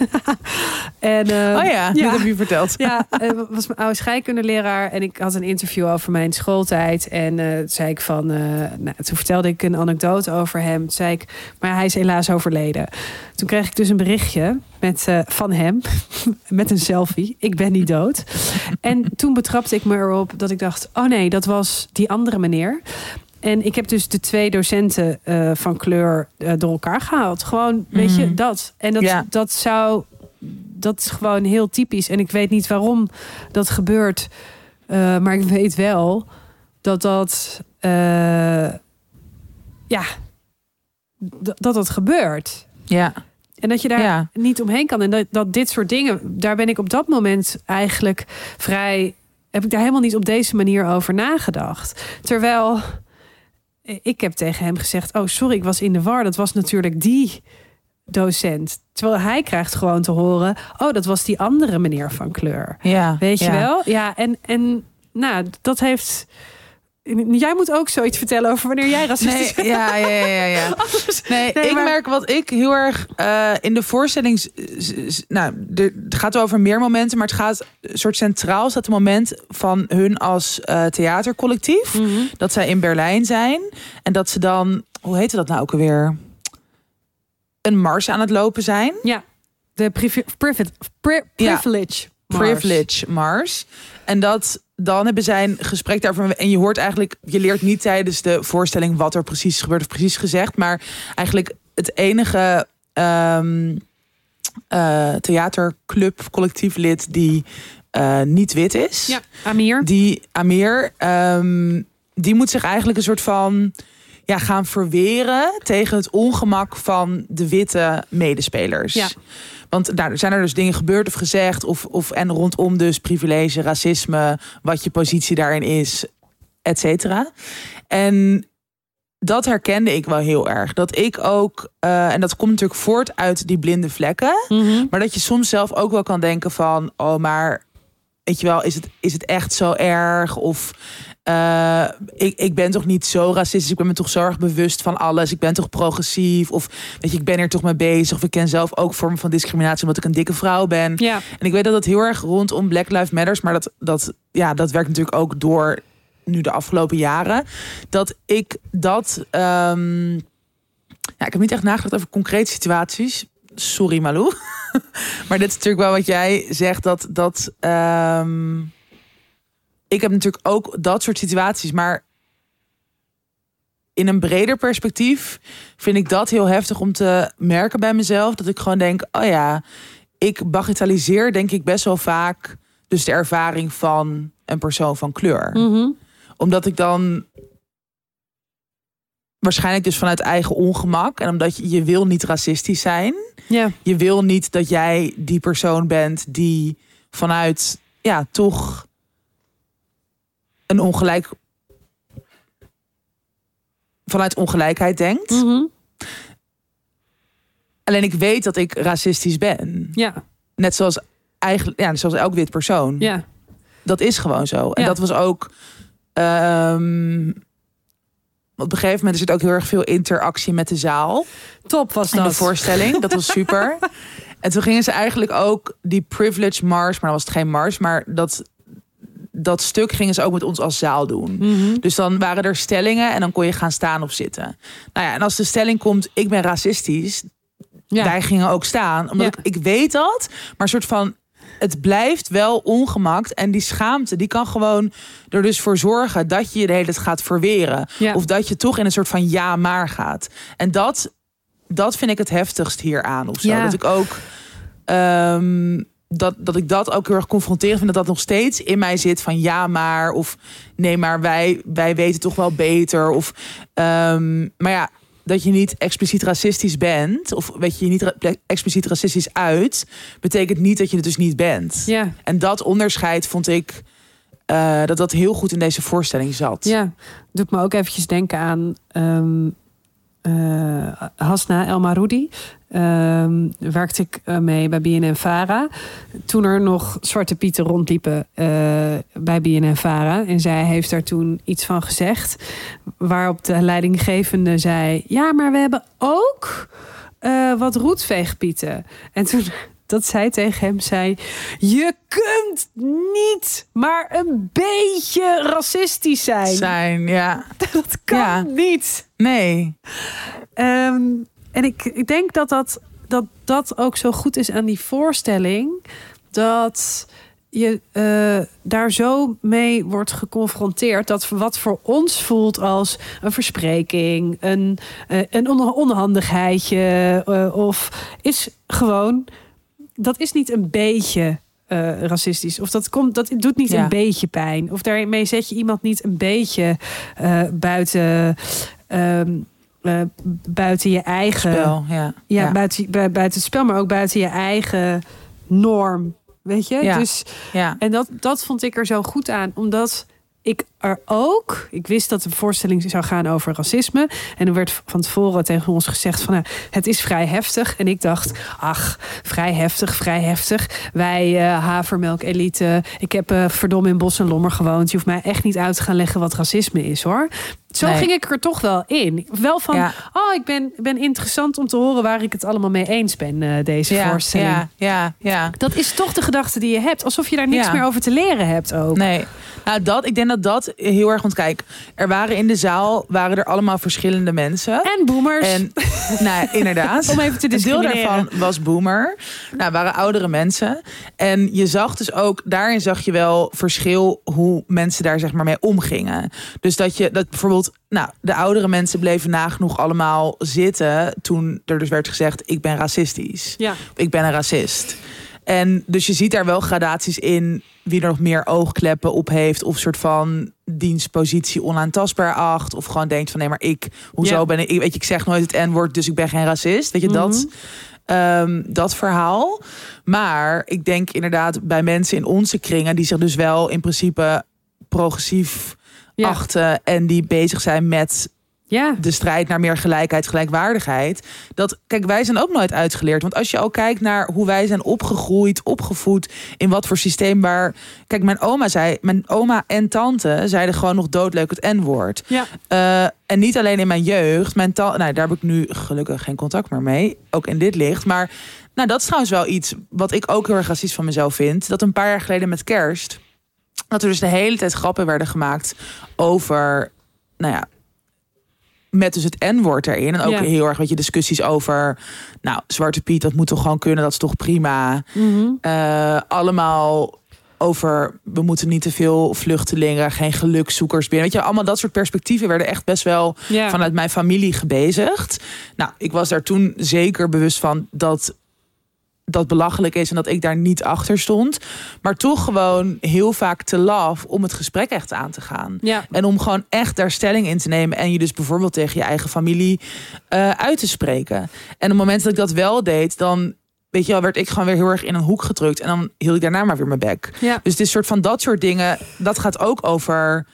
Speaker 4: en, uh,
Speaker 3: oh ja,
Speaker 4: ja,
Speaker 3: dat heb je verteld.
Speaker 4: Ja, het was mijn oude scheikundeleraar. En ik had een interview over mijn schooltijd. En uh, zei ik van... Uh, nou, toen vertelde ik een anekdote over hem. Toen zei ik, maar hij is helaas overleden. Toen kreeg ik dus een berichtje met, uh, van hem. Met een selfie. Ik ben niet dood. En toen betrapte ik me erop dat ik dacht... oh nee, dat was die andere meneer. En ik heb dus de twee docenten uh, van kleur uh, door elkaar gehaald. Gewoon, mm. weet je, dat. En dat, ja. dat zou... Dat is gewoon heel typisch. En ik weet niet waarom dat gebeurt. Uh, maar ik weet wel dat dat... Uh, ja... D- dat dat gebeurt.
Speaker 3: Ja.
Speaker 4: En dat je daar
Speaker 3: ja.
Speaker 4: niet omheen kan. En dat, dat dit soort dingen... Daar ben ik op dat moment eigenlijk vrij... Heb ik daar helemaal niet op deze manier over nagedacht. Terwijl... Ik heb tegen hem gezegd... Oh, sorry, ik was in de war. Dat was natuurlijk die docent. Terwijl hij krijgt gewoon te horen... Oh, dat was die andere meneer van kleur.
Speaker 3: Ja,
Speaker 4: weet je
Speaker 3: ja.
Speaker 4: wel? Ja, en, en nou, dat heeft... Jij moet ook zoiets vertellen over wanneer jij racistisch bent.
Speaker 3: Nee, ja, ja, ja, ja. Nee, nee ik maar... merk wat ik heel erg uh, in de voorstelling... Nou, het gaat over meer momenten... maar het gaat een soort centraal... staat het moment van hun als uh, theatercollectief. Mm-hmm. Dat zij in Berlijn zijn. En dat ze dan... Hoe heette dat nou ook alweer? Een mars aan het lopen zijn.
Speaker 4: Ja, de privi- privi- pri- privilege
Speaker 3: ja,
Speaker 4: mars.
Speaker 3: Privilege mars. En dat... Dan hebben zij een gesprek daarover. En je hoort eigenlijk, je leert niet tijdens de voorstelling wat er precies gebeurt of precies gezegd. Maar eigenlijk het enige um, uh, theaterclub, collectief lid die uh, niet wit is.
Speaker 4: Ja, Amir.
Speaker 3: Die Amir, um, die moet zich eigenlijk een soort van ja, gaan verweren tegen het ongemak van de witte medespelers.
Speaker 4: Ja.
Speaker 3: Want nou, er zijn er dus dingen gebeurd of gezegd. Of, of, en rondom dus privilege, racisme, wat je positie daarin is, et cetera. En dat herkende ik wel heel erg. Dat ik ook, uh, en dat komt natuurlijk voort uit die blinde vlekken.
Speaker 4: Mm-hmm.
Speaker 3: Maar dat je soms zelf ook wel kan denken van, oh, maar weet je wel, is het, is het echt zo erg? Of uh, ik, ik ben toch niet zo racistisch. Ik ben me toch zo erg bewust van alles. Ik ben toch progressief. Of weet je, ik ben hier toch mee bezig. Of ik ken zelf ook vormen van discriminatie omdat ik een dikke vrouw ben.
Speaker 4: Ja.
Speaker 3: En ik weet dat het heel erg rondom Black Lives Matters. Maar dat, dat, ja, dat werkt natuurlijk ook door nu de afgelopen jaren. Dat ik dat Um, ja, ik heb niet echt nagedacht over concrete situaties. Sorry, Malou. Maar dit is natuurlijk wel wat jij zegt. Dat, dat um, ik heb natuurlijk ook dat soort situaties. Maar in een breder perspectief vind ik dat heel heftig om te merken bij mezelf. Dat ik gewoon denk, oh ja, ik bagatelliseer denk ik best wel vaak dus de ervaring van een persoon van kleur.
Speaker 4: Mm-hmm.
Speaker 3: Omdat ik dan waarschijnlijk dus vanuit eigen ongemak. En omdat je, je wil niet racistisch zijn.
Speaker 4: Ja.
Speaker 3: Je wil niet dat jij die persoon bent die vanuit, ja, toch een ongelijk, vanuit ongelijkheid denkt.
Speaker 4: Mm-hmm.
Speaker 3: Alleen ik weet dat ik racistisch ben.
Speaker 4: Ja.
Speaker 3: Net zoals eigenlijk, ja, zoals elk wit persoon.
Speaker 4: Ja.
Speaker 3: Dat is gewoon zo. En
Speaker 4: ja.
Speaker 3: dat was ook Um, op een gegeven moment is het ook heel erg veel interactie met de zaal.
Speaker 4: Top was dat.
Speaker 3: En de voorstelling, dat was super. En toen gingen ze eigenlijk ook die privilege mars, maar dan was het geen mars, maar dat, dat stuk gingen ze ook met ons als zaal doen.
Speaker 4: Mm-hmm.
Speaker 3: Dus dan waren er stellingen en dan kon je gaan staan of zitten. Nou ja, en als de stelling komt, ik ben racistisch, ja. Wij gingen ook staan. Omdat ja. ik, ik weet dat, maar een soort van, het blijft wel ongemak. En die schaamte, die kan gewoon er dus voor zorgen dat je je de hele tijd gaat verweren. Ja. Of dat je toch in een soort van ja maar gaat. En dat, dat vind ik het heftigst hieraan of zo. Ja. Dat ik ook um, dat, dat ik dat ook heel erg confronterend vind. Dat dat nog steeds in mij zit van ja maar. Of nee maar wij, wij weten toch wel beter. Of um, maar ja, dat je niet expliciet racistisch bent, of weet je, je niet ra- expliciet racistisch uit, betekent niet dat je het dus niet bent.
Speaker 4: Ja.
Speaker 3: En dat onderscheid vond ik uh, dat dat heel goed in deze voorstelling zat.
Speaker 4: Ja, doet me ook eventjes denken aan um, uh, Hasna El Maroudi. Um, werkte ik uh, mee bij B N N Vara. Toen er nog Zwarte Pieten rondliepen uh, bij B N N Vara. En zij heeft daar toen iets van gezegd. Waarop de leidinggevende zei, ja, maar we hebben ook uh, wat roetveegpieten. En toen dat zij tegen hem zei, je kunt niet maar een beetje racistisch zijn.
Speaker 3: Zijn, ja.
Speaker 4: Dat kan ja. niet.
Speaker 3: Nee.
Speaker 4: Um, En ik, ik denk dat dat, dat dat ook zo goed is aan die voorstelling. Dat je uh, daar zo mee wordt geconfronteerd. Dat wat voor ons voelt als een verspreking. Een, uh, een onhandigheidje. Uh, of is gewoon, dat is niet een beetje uh, racistisch. Of dat, komt, dat doet niet ja. een beetje pijn. Of daarmee zet je iemand niet een beetje uh, buiten... Um, Uh, buiten je eigen
Speaker 3: spel, ja.
Speaker 4: Ja,
Speaker 3: ja.
Speaker 4: Buiten, buiten het spel, maar ook buiten je eigen norm. Weet je?
Speaker 3: Ja.
Speaker 4: Dus,
Speaker 3: ja.
Speaker 4: En dat, dat vond ik er zo goed aan, omdat ik er ook, ik wist dat de voorstelling zou gaan over racisme. En er werd van tevoren tegen ons gezegd van, nou, het is vrij heftig. En ik dacht, ach, vrij heftig, vrij heftig. Wij uh, havermelk elite. Ik heb uh, verdomme in Bos en Lommer gewoond. Je hoeft mij echt niet uit te gaan leggen wat racisme is, hoor. Zo nee. ging ik er toch wel in. Wel van, ja. oh, ik ben, ben interessant om te horen waar ik het allemaal mee eens ben, uh, deze
Speaker 3: ja,
Speaker 4: voorstelling.
Speaker 3: Ja, ja, ja.
Speaker 4: Dat is toch de gedachte die je hebt. Alsof je daar niks ja. meer over te leren hebt ook.
Speaker 3: Nee, nou dat, ik denk dat dat heel erg, want kijk, er waren in de zaal, waren er allemaal verschillende mensen.
Speaker 4: En boomers.
Speaker 3: En, nou inderdaad.
Speaker 4: Om even te discrimineren.
Speaker 3: Een deel daarvan was boomer. Nou, waren oudere mensen. En je zag dus ook, daarin zag je wel verschil hoe mensen daar zeg maar mee omgingen. Dus dat je, dat bijvoorbeeld, nou, de oudere mensen bleven nagenoeg allemaal zitten toen er dus werd gezegd, ik ben racistisch.
Speaker 4: Ja.
Speaker 3: Ik ben een racist. En dus je ziet daar wel gradaties in wie er nog meer oogkleppen op heeft. Of soort van dienstpositie onaantastbaar acht. Of gewoon denkt van nee, maar ik, hoezo
Speaker 4: Ja.
Speaker 3: ben ik, weet je, ik zeg nooit het N-woord, dus ik ben geen racist. Weet je,
Speaker 4: Mhm.
Speaker 3: dat, um, dat verhaal. Maar ik denk inderdaad bij mensen in onze kringen die zich dus wel in principe progressief
Speaker 4: Ja.
Speaker 3: achten en die bezig zijn met
Speaker 4: Ja.
Speaker 3: de strijd naar meer gelijkheid, gelijkwaardigheid. Dat, kijk, wij zijn ook nooit uitgeleerd. Want als je al kijkt naar hoe wij zijn opgegroeid, opgevoed, in wat voor systeem waar... Kijk, mijn oma zei, mijn oma en tante zeiden gewoon nog doodleuk het N-woord.
Speaker 4: Ja.
Speaker 3: Uh, en niet alleen in mijn jeugd. Mijn ta- nou, daar heb ik nu gelukkig geen contact meer mee. Ook in dit licht. Maar nou, dat is trouwens wel iets wat ik ook heel erg racistisch van mezelf vind. Dat een paar jaar geleden met kerst, dat er dus de hele tijd grappen werden gemaakt over, nou ja, met dus het N-woord erin. En ook
Speaker 4: Ja.
Speaker 3: heel erg, weet je, discussies over, nou, Zwarte Piet, dat moet toch gewoon kunnen, dat is toch prima.
Speaker 4: Mm-hmm.
Speaker 3: Uh, allemaal over, we moeten niet te veel vluchtelingen, geen gelukzoekers binnen. Weet je, allemaal dat soort perspectieven werden echt best wel
Speaker 4: Ja.
Speaker 3: vanuit mijn familie gebezigd. Nou, ik was daar toen zeker bewust van dat dat belachelijk is en dat ik daar niet achter stond. Maar toch gewoon heel vaak te laf om het gesprek echt aan te gaan.
Speaker 4: Ja.
Speaker 3: En om gewoon echt daar stelling in te nemen en je dus bijvoorbeeld tegen je eigen familie uh, uit te spreken. En op het moment dat ik dat wel deed, dan, weet je wel, werd ik gewoon weer heel erg in een hoek gedrukt. En dan hield ik daarna maar weer mijn bek.
Speaker 4: Ja.
Speaker 3: Dus het is soort van dat soort dingen, dat gaat ook over,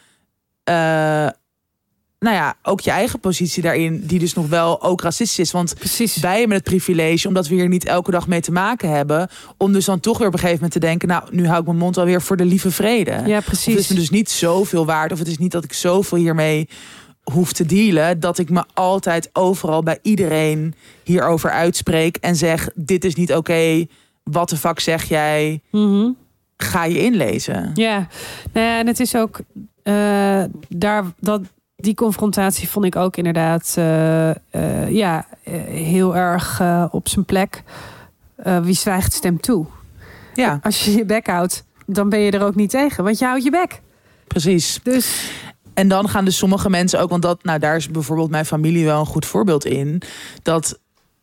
Speaker 3: Uh, nou ja, ook je eigen positie daarin, die dus nog wel ook racistisch is. Want
Speaker 4: Precies.
Speaker 3: wij hebben het privilege, omdat we hier niet elke dag mee te maken hebben, om dus dan toch weer op een gegeven moment te denken, nou, nu hou ik mijn mond alweer voor de lieve vrede.
Speaker 4: Ja,
Speaker 3: Of
Speaker 4: precies.
Speaker 3: het is me dus niet zoveel waard, of het is niet dat ik zoveel hiermee hoef te dealen, dat ik me altijd overal bij iedereen hierover uitspreek en zeg, dit is niet oké, okay, wat de fuck zeg jij,
Speaker 4: Mm-hmm.
Speaker 3: ga je inlezen.
Speaker 4: Ja, nou ja, en het is ook uh, daar dat die confrontatie vond ik ook inderdaad uh, uh, ja uh, heel erg uh, op zijn plek. Uh, wie zwijgt stemt toe.
Speaker 3: Ja,
Speaker 4: Als je je bek houdt, dan ben je er ook niet tegen, want je houdt je bek.
Speaker 3: precies.
Speaker 4: Dus
Speaker 3: En dan gaan dus sommige mensen ook, want dat, nou, daar is bijvoorbeeld mijn familie wel een goed voorbeeld in, dat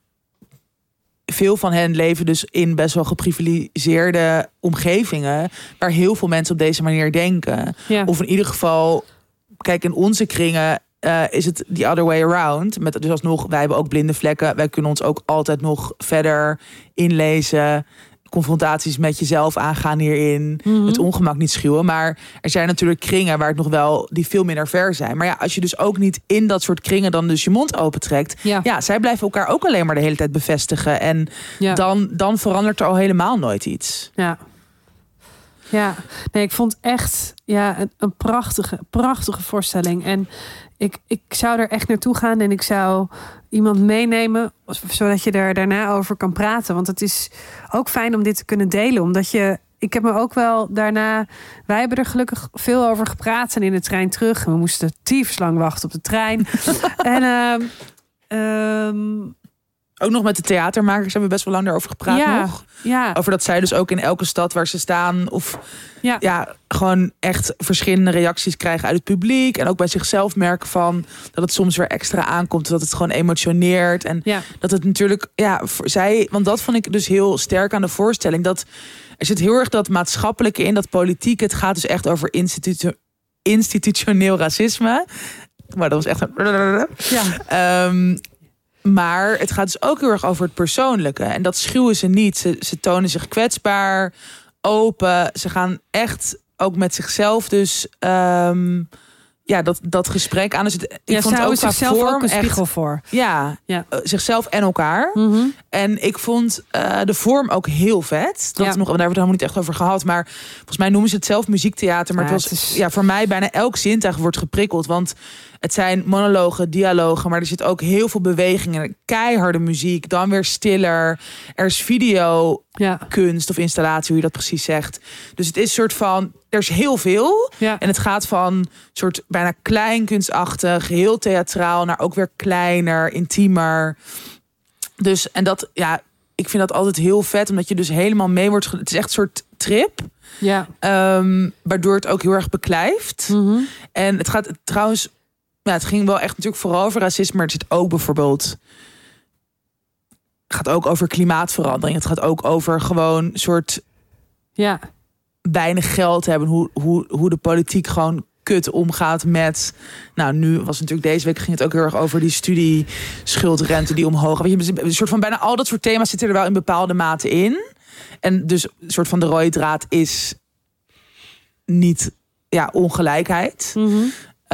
Speaker 3: veel van hen leven dus in best wel geprivilegeerde omgevingen waar heel veel mensen op deze manier denken.
Speaker 4: ja,
Speaker 3: Of in ieder geval, kijk, in onze kringen uh, is het the other way around. Met, dus alsnog, wij hebben ook blinde vlekken. Wij kunnen ons ook altijd nog verder inlezen. Confrontaties met jezelf aangaan hierin.
Speaker 4: Mm-hmm.
Speaker 3: Het ongemak niet schuwen. Maar er zijn natuurlijk kringen waar het nog wel, die veel minder ver zijn. Maar ja, als je dus ook niet in dat soort kringen dan dus je mond opentrekt.
Speaker 4: ja,
Speaker 3: Ja, zij blijven elkaar ook alleen maar de hele tijd bevestigen. En
Speaker 4: ja.
Speaker 3: dan, dan verandert er al helemaal nooit iets.
Speaker 4: Ja. Ja, nee, ik vond echt ja, een, een prachtige, prachtige voorstelling. En ik, ik zou er echt naartoe gaan en ik zou iemand meenemen, zodat je er daarna over kan praten. Want het is ook fijn om dit te kunnen delen, omdat je, ik heb me ook wel daarna, wij hebben er gelukkig veel over gepraat en in de trein terug. We moesten tyfuslang wachten op de trein. en uh, um,
Speaker 3: Ook nog met de theatermakers hebben we best wel lang daarover gepraat
Speaker 4: ja,
Speaker 3: nog.
Speaker 4: ja,
Speaker 3: Over dat zij dus ook in elke stad waar ze staan, of
Speaker 4: ja,
Speaker 3: ja, gewoon echt verschillende reacties krijgen uit het publiek. En ook bij zichzelf merken van dat het soms weer extra aankomt. Dat het gewoon emotioneert. En
Speaker 4: ja,
Speaker 3: dat het natuurlijk, ja, voor zij, want dat vond ik dus heel sterk aan de voorstelling. Dat er zit heel erg dat maatschappelijke in, dat politiek. Het gaat dus echt over institu- institutioneel racisme. Maar dat was echt een...
Speaker 4: ja.
Speaker 3: Um, Maar het gaat dus ook heel erg over het persoonlijke. En dat schuwen ze niet. Ze, ze tonen zich kwetsbaar, open. Ze gaan echt ook met zichzelf dus um, ja, dat, dat gesprek aan. Dus het, ik
Speaker 4: ja,
Speaker 3: vond
Speaker 4: ze
Speaker 3: het ook
Speaker 4: houden
Speaker 3: qua
Speaker 4: zichzelf
Speaker 3: vorm
Speaker 4: ook een spiegel
Speaker 3: echt,
Speaker 4: voor.
Speaker 3: Ja,
Speaker 4: Ja.
Speaker 3: uh, zichzelf en elkaar.
Speaker 4: Mm-hmm.
Speaker 3: En ik vond uh, de vorm ook heel vet. Dat
Speaker 4: Ja.
Speaker 3: nog, daar hebben we het helemaal niet echt over gehad. Maar volgens mij noemen ze het zelf muziektheater. Maar
Speaker 4: Ja,
Speaker 3: het was
Speaker 4: het is-
Speaker 3: ja, voor mij bijna elk zintuig wordt geprikkeld. Want het zijn monologen, dialogen. Maar er zit ook heel veel beweging in. Keiharde muziek. Dan weer stiller. Er is video
Speaker 4: Ja,
Speaker 3: kunst of installatie, hoe je dat precies zegt. Dus het is soort van, er is heel veel.
Speaker 4: ja.
Speaker 3: En het gaat van soort bijna kleinkunstachtig, heel theatraal, naar ook weer kleiner, intiemer. Dus, en dat, ja, ik vind dat altijd heel vet, omdat je dus helemaal mee wordt. ge- Het is echt een soort trip,
Speaker 4: Ja.
Speaker 3: um, waardoor het ook heel erg beklijft.
Speaker 4: Mm-hmm.
Speaker 3: En het gaat trouwens, ja, het ging wel echt natuurlijk vooral over racisme, maar er zit ook bijvoorbeeld gaat ook over klimaatverandering. Het gaat ook over gewoon soort
Speaker 4: Ja.
Speaker 3: weinig geld hebben. Hoe, hoe, hoe de politiek gewoon kut omgaat met... Nou, nu was natuurlijk deze week ging het ook heel erg over die studieschuldrente die omhoog. Weet je, een soort van bijna al dat soort thema's zitten er wel in bepaalde mate in. En dus een soort van de rode draad is niet ja, ongelijkheid.
Speaker 4: Mm-hmm.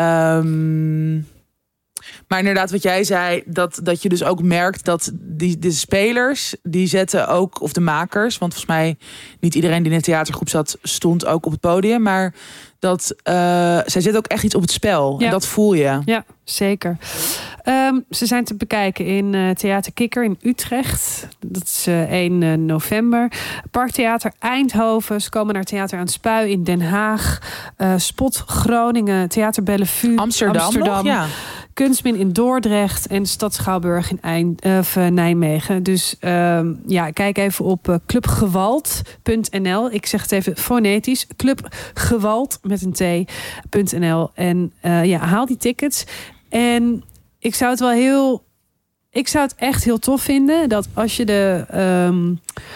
Speaker 3: Um, maar inderdaad, wat jij zei, dat, dat je dus ook merkt dat die, de spelers, die zetten ook, of de makers, want volgens mij niet iedereen die in de theatergroep zat, stond ook op het podium, maar dat uh, zij zetten ook echt iets op het spel.
Speaker 4: Ja.
Speaker 3: En dat voel je.
Speaker 4: Ja, zeker. Um, ze zijn te bekijken in uh, Theater Kikker in Utrecht. Dat is uh, één november. Parktheater Eindhoven. Ze komen naar Theater aan het Spui in Den Haag. Uh, Spot Groningen. Theater Bellevue.
Speaker 3: Amsterdam,
Speaker 4: Amsterdam.
Speaker 3: nog? Ja.
Speaker 4: Kunstmin in Dordrecht en Stad Schouwburg in Eind, uh, Nijmegen. Dus um, ja, kijk even op uh, clubgewalt punt n l. Ik zeg het even fonetisch. Clubgewalt met een t.nl. En uh, ja, haal die tickets. En ik zou het wel heel... Ik zou het echt heel tof vinden dat als je de um,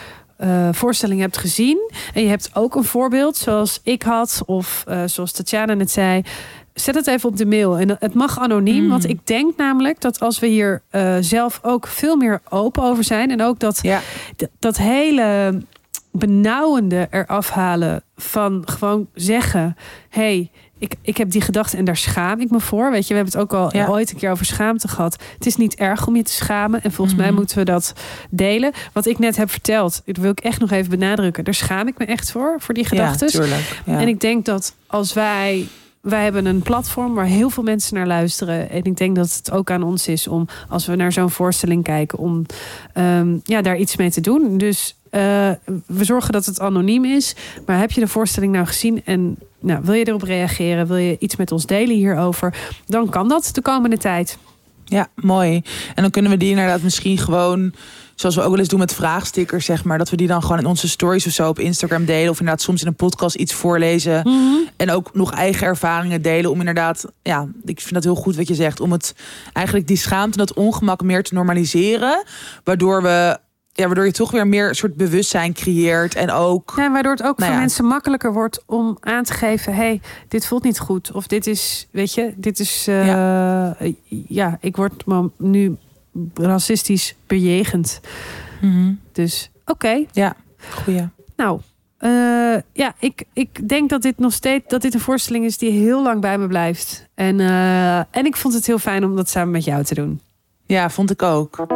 Speaker 4: uh, voorstelling hebt gezien en je hebt ook een voorbeeld zoals ik had of uh, zoals Tatjana net zei, zet het even op de mail. En het mag anoniem, mm. want ik denk namelijk dat als we hier uh, zelf ook veel meer open over zijn en ook dat,
Speaker 3: ja.
Speaker 4: d- dat hele benauwende eraf halen van gewoon zeggen, hey, Ik, ik heb die gedachte en daar schaam ik me voor. Weet je, we hebben het ook al
Speaker 3: ja.
Speaker 4: ooit een keer over schaamte gehad. Het is niet erg om je te schamen. En volgens
Speaker 3: mm-hmm.
Speaker 4: mij moeten we dat delen. Wat ik net heb verteld, dat wil ik echt nog even benadrukken. Daar schaam ik me echt voor, voor die gedachten.
Speaker 3: Ja, tuurlijk. Ja.
Speaker 4: En ik denk dat als wij... Wij hebben een platform waar heel veel mensen naar luisteren. En ik denk dat het ook aan ons is om, als we naar zo'n voorstelling kijken, om um, ja, daar iets mee te doen. Dus uh, we zorgen dat het anoniem is. Maar heb je de voorstelling nou gezien en nou, wil je erop reageren? Wil je iets met ons delen hierover? Dan kan dat de komende tijd.
Speaker 3: Ja, mooi. En dan kunnen we die inderdaad misschien gewoon, zoals we ook wel eens doen met vraagstickers, zeg maar, dat we die dan gewoon in onze stories of zo op Instagram delen. Of inderdaad soms in een podcast iets voorlezen.
Speaker 4: Mm-hmm.
Speaker 3: En ook nog eigen ervaringen delen. Om inderdaad, ja, ik vind dat heel goed wat je zegt. Om het eigenlijk die schaamte en dat ongemak meer te normaliseren. Waardoor we, ja, waardoor je toch weer meer een soort bewustzijn creëert. En ook.
Speaker 4: Ja, waardoor het ook
Speaker 3: nou
Speaker 4: voor
Speaker 3: ja.
Speaker 4: mensen makkelijker wordt om aan te geven, hey, dit voelt niet goed. Of dit is, weet je, dit is uh, ja. ja, ik word me nu racistisch bejegend.
Speaker 3: Mm-hmm.
Speaker 4: Dus oké. Okay.
Speaker 3: Ja, goeie.
Speaker 4: Nou, uh, ja, ik, ik denk dat dit nog steeds dat dit een voorstelling is die heel lang bij me blijft. En, uh, en ik vond het heel fijn om dat samen met jou te doen.
Speaker 3: Ja, vond ik ook.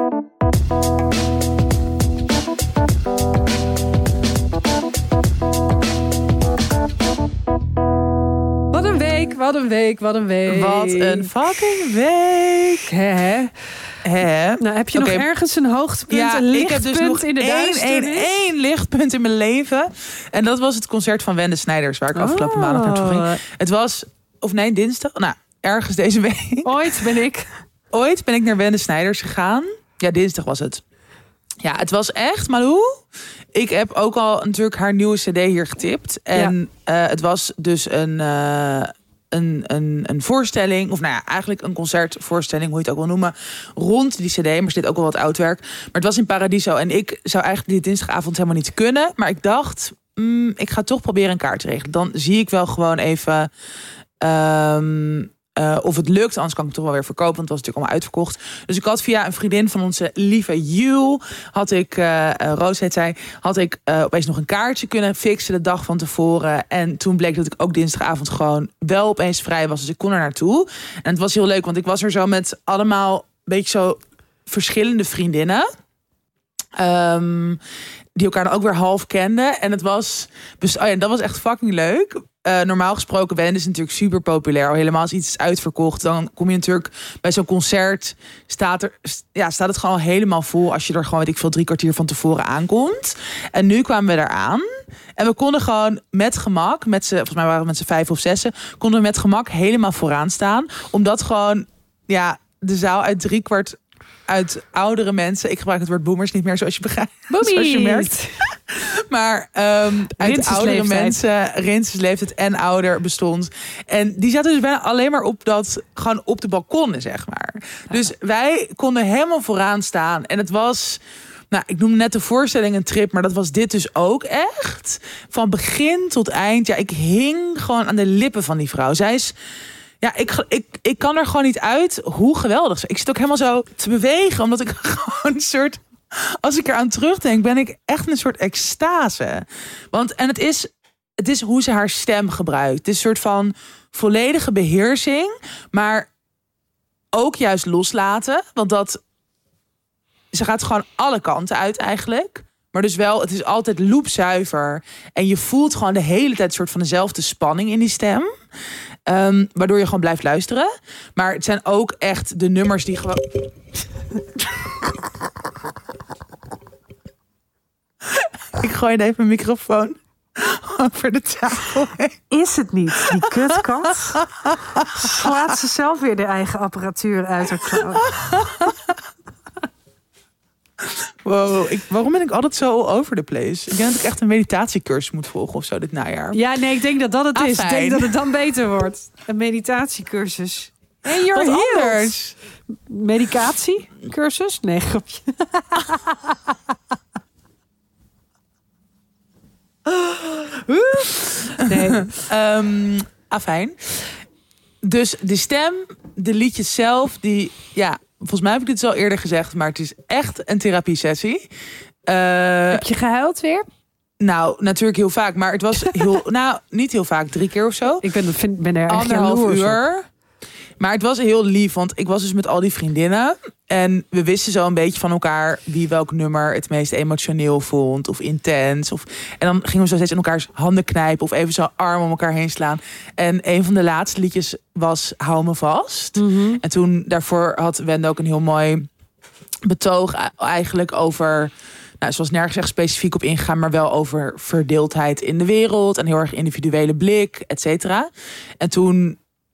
Speaker 4: Wat een week, wat een week, wat een week.
Speaker 3: Wat een fucking week.
Speaker 4: Hè, hè?
Speaker 3: Hè?
Speaker 4: Nou, heb je
Speaker 3: okay.
Speaker 4: nog ergens een hoogtepunt,
Speaker 3: ja,
Speaker 4: een lichtpunt
Speaker 3: ik heb dus nog
Speaker 4: in de
Speaker 3: één,
Speaker 4: duisternis?
Speaker 3: één, één lichtpunt in mijn leven. En dat was het concert van Wende Snijders, waar ik afgelopen
Speaker 4: oh.
Speaker 3: maandag naartoe ging. Het was, of nee, dinsdag. Nou, ergens deze week.
Speaker 4: Ooit ben ik.
Speaker 3: Ooit ben ik naar Wende Snijders gegaan. Ja, dinsdag was het. Ja, het was echt, Malou. Ik heb ook al natuurlijk haar nieuwe cd hier getipt. En ja. uh, het was dus een... Uh, Een, een, een voorstelling, of nou ja, eigenlijk een concertvoorstelling, hoe je het ook wil noemen, rond die cd. Maar er zit ook wel wat oud werk. Maar het was in Paradiso en ik zou eigenlijk die dinsdagavond helemaal niet kunnen. Maar ik dacht, mm, ik ga toch proberen een kaart te regelen. Dan zie ik wel gewoon even um, uh, of het lukt. Anders kan ik het toch wel weer verkopen, want het was natuurlijk allemaal uitverkocht. Dus ik had via een vriendin van onze lieve Jules, had ik, uh, uh, Roos heet zij, had ik uh, opeens nog een kaartje kunnen fixen de dag van tevoren. En toen bleek dat ik ook dinsdagavond gewoon wel opeens vrij was. Dus ik kon er naartoe. En het was heel leuk, want ik was er zo met allemaal een beetje zo verschillende vriendinnen. Um, die elkaar dan ook weer half kenden. En het was, dus, oh ja, dat was echt fucking leuk. Uh, normaal gesproken, Wende is natuurlijk super populair. Al helemaal als iets is uitverkocht, dan kom je natuurlijk bij zo'n concert. Staat, er, ja, staat het gewoon al helemaal vol als je er gewoon, weet ik veel, drie kwartier van tevoren aankomt. En nu kwamen we eraan. En we konden gewoon met gemak, met z'n, volgens mij waren we met z'n vijf of zessen, konden we met gemak helemaal vooraan staan. Omdat gewoon, ja, de zaal uit drie kwart uit oudere mensen. Ik gebruik het woord boomers niet meer, zoals je begrijpt.
Speaker 4: Boomies.
Speaker 3: Zoals je merkt. Maar um, uit oudere mensen, Rinses leeftijd en ouder bestond. En die zaten dus bijna alleen maar op dat, gewoon op de balkonnen, zeg maar. Ja. Dus wij konden helemaal vooraan staan. En het was, nou, ik noemde net de voorstelling een trip, maar dat was dit dus ook echt. Van begin tot eind. Ja, ik hing gewoon aan de lippen van die vrouw. Zij is, ja, ik, ik, ik kan er gewoon niet uit hoe geweldig ze. Ik zit ook helemaal zo te bewegen, omdat ik gewoon een soort... Als ik eraan terugdenk, ben ik echt in een soort extase. Want, en het is, het is hoe ze haar stem gebruikt. Het is een soort van volledige beheersing, maar ook juist loslaten. Want dat, ze gaat gewoon alle kanten uit eigenlijk. Maar dus wel, het is altijd loepzuiver. En je voelt gewoon de hele tijd een soort van dezelfde spanning in die stem. Um, waardoor je gewoon blijft luisteren. Maar het zijn ook echt de nummers die gewoon... Ik gooi even mijn microfoon over de tafel heen.
Speaker 4: Is het niet, die kutkat? Slaat ze zelf weer de eigen apparatuur uit haar klauwen.
Speaker 3: Wow, ik, waarom ben ik altijd zo over the place? Ik denk dat ik echt een meditatiecursus moet volgen of zo dit najaar.
Speaker 4: Ja, nee, ik denk dat dat het
Speaker 3: ah,
Speaker 4: is.
Speaker 3: Fijn.
Speaker 4: Ik denk dat het dan beter wordt. Een meditatiecursus.
Speaker 3: Hey, you're
Speaker 4: Wat
Speaker 3: healed.
Speaker 4: anders? Medicatiecursus? Nee, grapje.
Speaker 3: Nee. Um, afijn. Dus de stem, de liedjes zelf, die, ja, volgens mij heb ik dit al eerder gezegd, maar het is echt een therapiesessie. Uh,
Speaker 4: heb je gehuild weer?
Speaker 3: Nou, natuurlijk heel vaak, maar het was heel, nou, niet heel vaak, drie keer of zo.
Speaker 4: Ik ben, vind, ben er echt
Speaker 3: anderhalf uur. Maar het was heel lief, want ik was dus met al die vriendinnen. En we wisten zo een beetje van elkaar wie welk nummer het meest emotioneel vond. Of intens. Of, en dan gingen we zo steeds in elkaars handen knijpen. Of even zo arm om elkaar heen slaan. En een van de laatste liedjes was Hou me vast.
Speaker 4: Mm-hmm.
Speaker 3: En toen daarvoor had Wende ook een heel mooi betoog eigenlijk over... Nou, ze was nergens echt specifiek op ingegaan, maar wel over verdeeldheid in de wereld. En heel erg individuele blik, et cetera. En toen...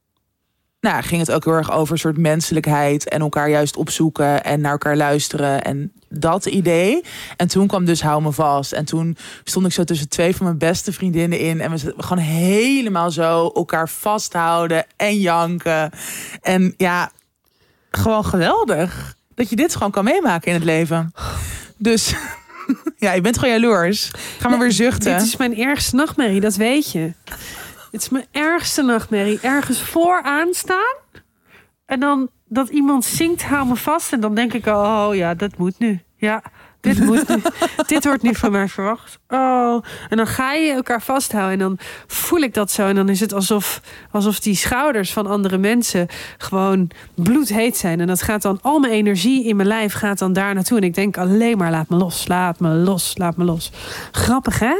Speaker 3: Nou, ging het ook heel erg over een soort menselijkheid en elkaar juist opzoeken en naar elkaar luisteren en dat idee. En toen kwam dus Hou me vast. En toen stond ik zo tussen twee van mijn beste vriendinnen in en we gewoon helemaal zo elkaar vasthouden en janken. En ja, gewoon geweldig dat je dit gewoon kan meemaken in het leven. Dus ja, je bent gewoon jaloers. Ga maar weer zuchten.
Speaker 4: Dit is mijn ergste nachtmerrie, dat weet je. Het is mijn ergste nachtmerrie. Ergens vooraan staan. En dan dat iemand zingt, hou me vast. En dan denk ik, oh ja, dat moet nu. Ja, dit moet nu. Dit wordt nu van mij verwacht. Oh. En dan ga je elkaar vasthouden. En dan voel ik dat zo. En dan is het alsof, alsof die schouders van andere mensen gewoon bloedheet zijn. En dat gaat dan, al mijn energie in mijn lijf gaat dan daar naartoe. En ik denk alleen maar, laat me los, laat me los, laat me los. Grappig, hè?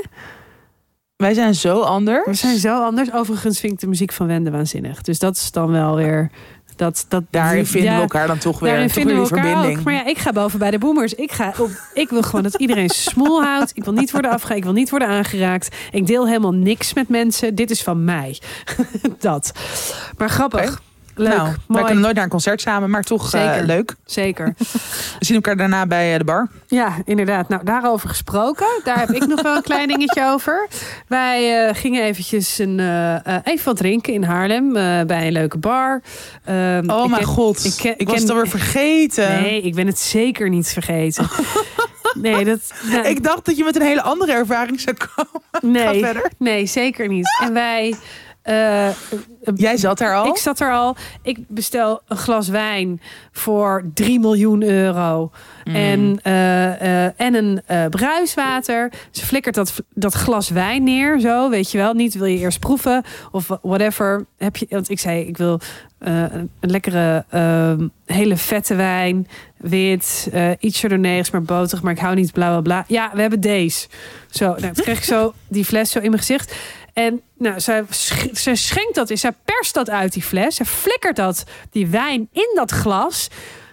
Speaker 3: Wij zijn zo anders.
Speaker 4: We zijn zo anders. Overigens vind ik de muziek van Wende waanzinnig. Dus dat is dan wel weer... Dat, dat,
Speaker 3: daarin vinden
Speaker 4: ja,
Speaker 3: we elkaar dan toch weer,
Speaker 4: daarin
Speaker 3: toch
Speaker 4: vinden
Speaker 3: weer
Speaker 4: we
Speaker 3: die
Speaker 4: elkaar
Speaker 3: verbinding.
Speaker 4: Ook. Maar ja, ik ga boven bij de boomers. Ik, ga op, ik wil gewoon dat iedereen smoel houdt. Ik wil niet worden afgehaakt. Ik wil niet worden aangeraakt. Ik deel helemaal niks met mensen. Dit is van mij. Dat. Maar grappig. Okay. Leuk,
Speaker 3: nou,
Speaker 4: mooi.
Speaker 3: Wij kunnen nooit naar een concert samen, maar toch uh, leuk.
Speaker 4: Zeker.
Speaker 3: We zien elkaar daarna bij de bar.
Speaker 4: Ja, inderdaad. Nou, daarover gesproken. Daar heb ik nog wel een klein dingetje over. Wij uh, gingen eventjes een, uh, uh, even wat drinken in Haarlem. Uh, bij een leuke bar. Uh,
Speaker 3: oh
Speaker 4: ik
Speaker 3: mijn
Speaker 4: ken,
Speaker 3: god.
Speaker 4: Ik, ken,
Speaker 3: ik was ken, het alweer vergeten.
Speaker 4: Nee, ik ben het zeker niet vergeten. Nee, dat, nou,
Speaker 3: ik dacht dat je met een hele andere ervaring zou komen.
Speaker 4: Nee,
Speaker 3: Ga verder.
Speaker 4: Nee, zeker niet. En wij... Uh,
Speaker 3: Jij zat er al?
Speaker 4: Ik zat er al. Ik bestel een glas wijn voor drie miljoen euro. Mm. En, uh, uh, en een uh, bruiswater. Ze flikkert dat, dat glas wijn neer. Zo, weet je wel. Niet wil je eerst proeven. Of whatever. Heb je, want ik zei, ik wil uh, een, een lekkere, uh, hele vette wijn. Wit. Uh, iets chardonnays, maar boterig. Maar ik hou niet bla bla bla. Ja, we hebben deze. Zo, nou, toen kreeg ik zo die fles zo in mijn gezicht. En nou, zij, zij schenkt dat in. Zij perst dat uit die fles. Zij flikkert dat, die wijn in dat glas.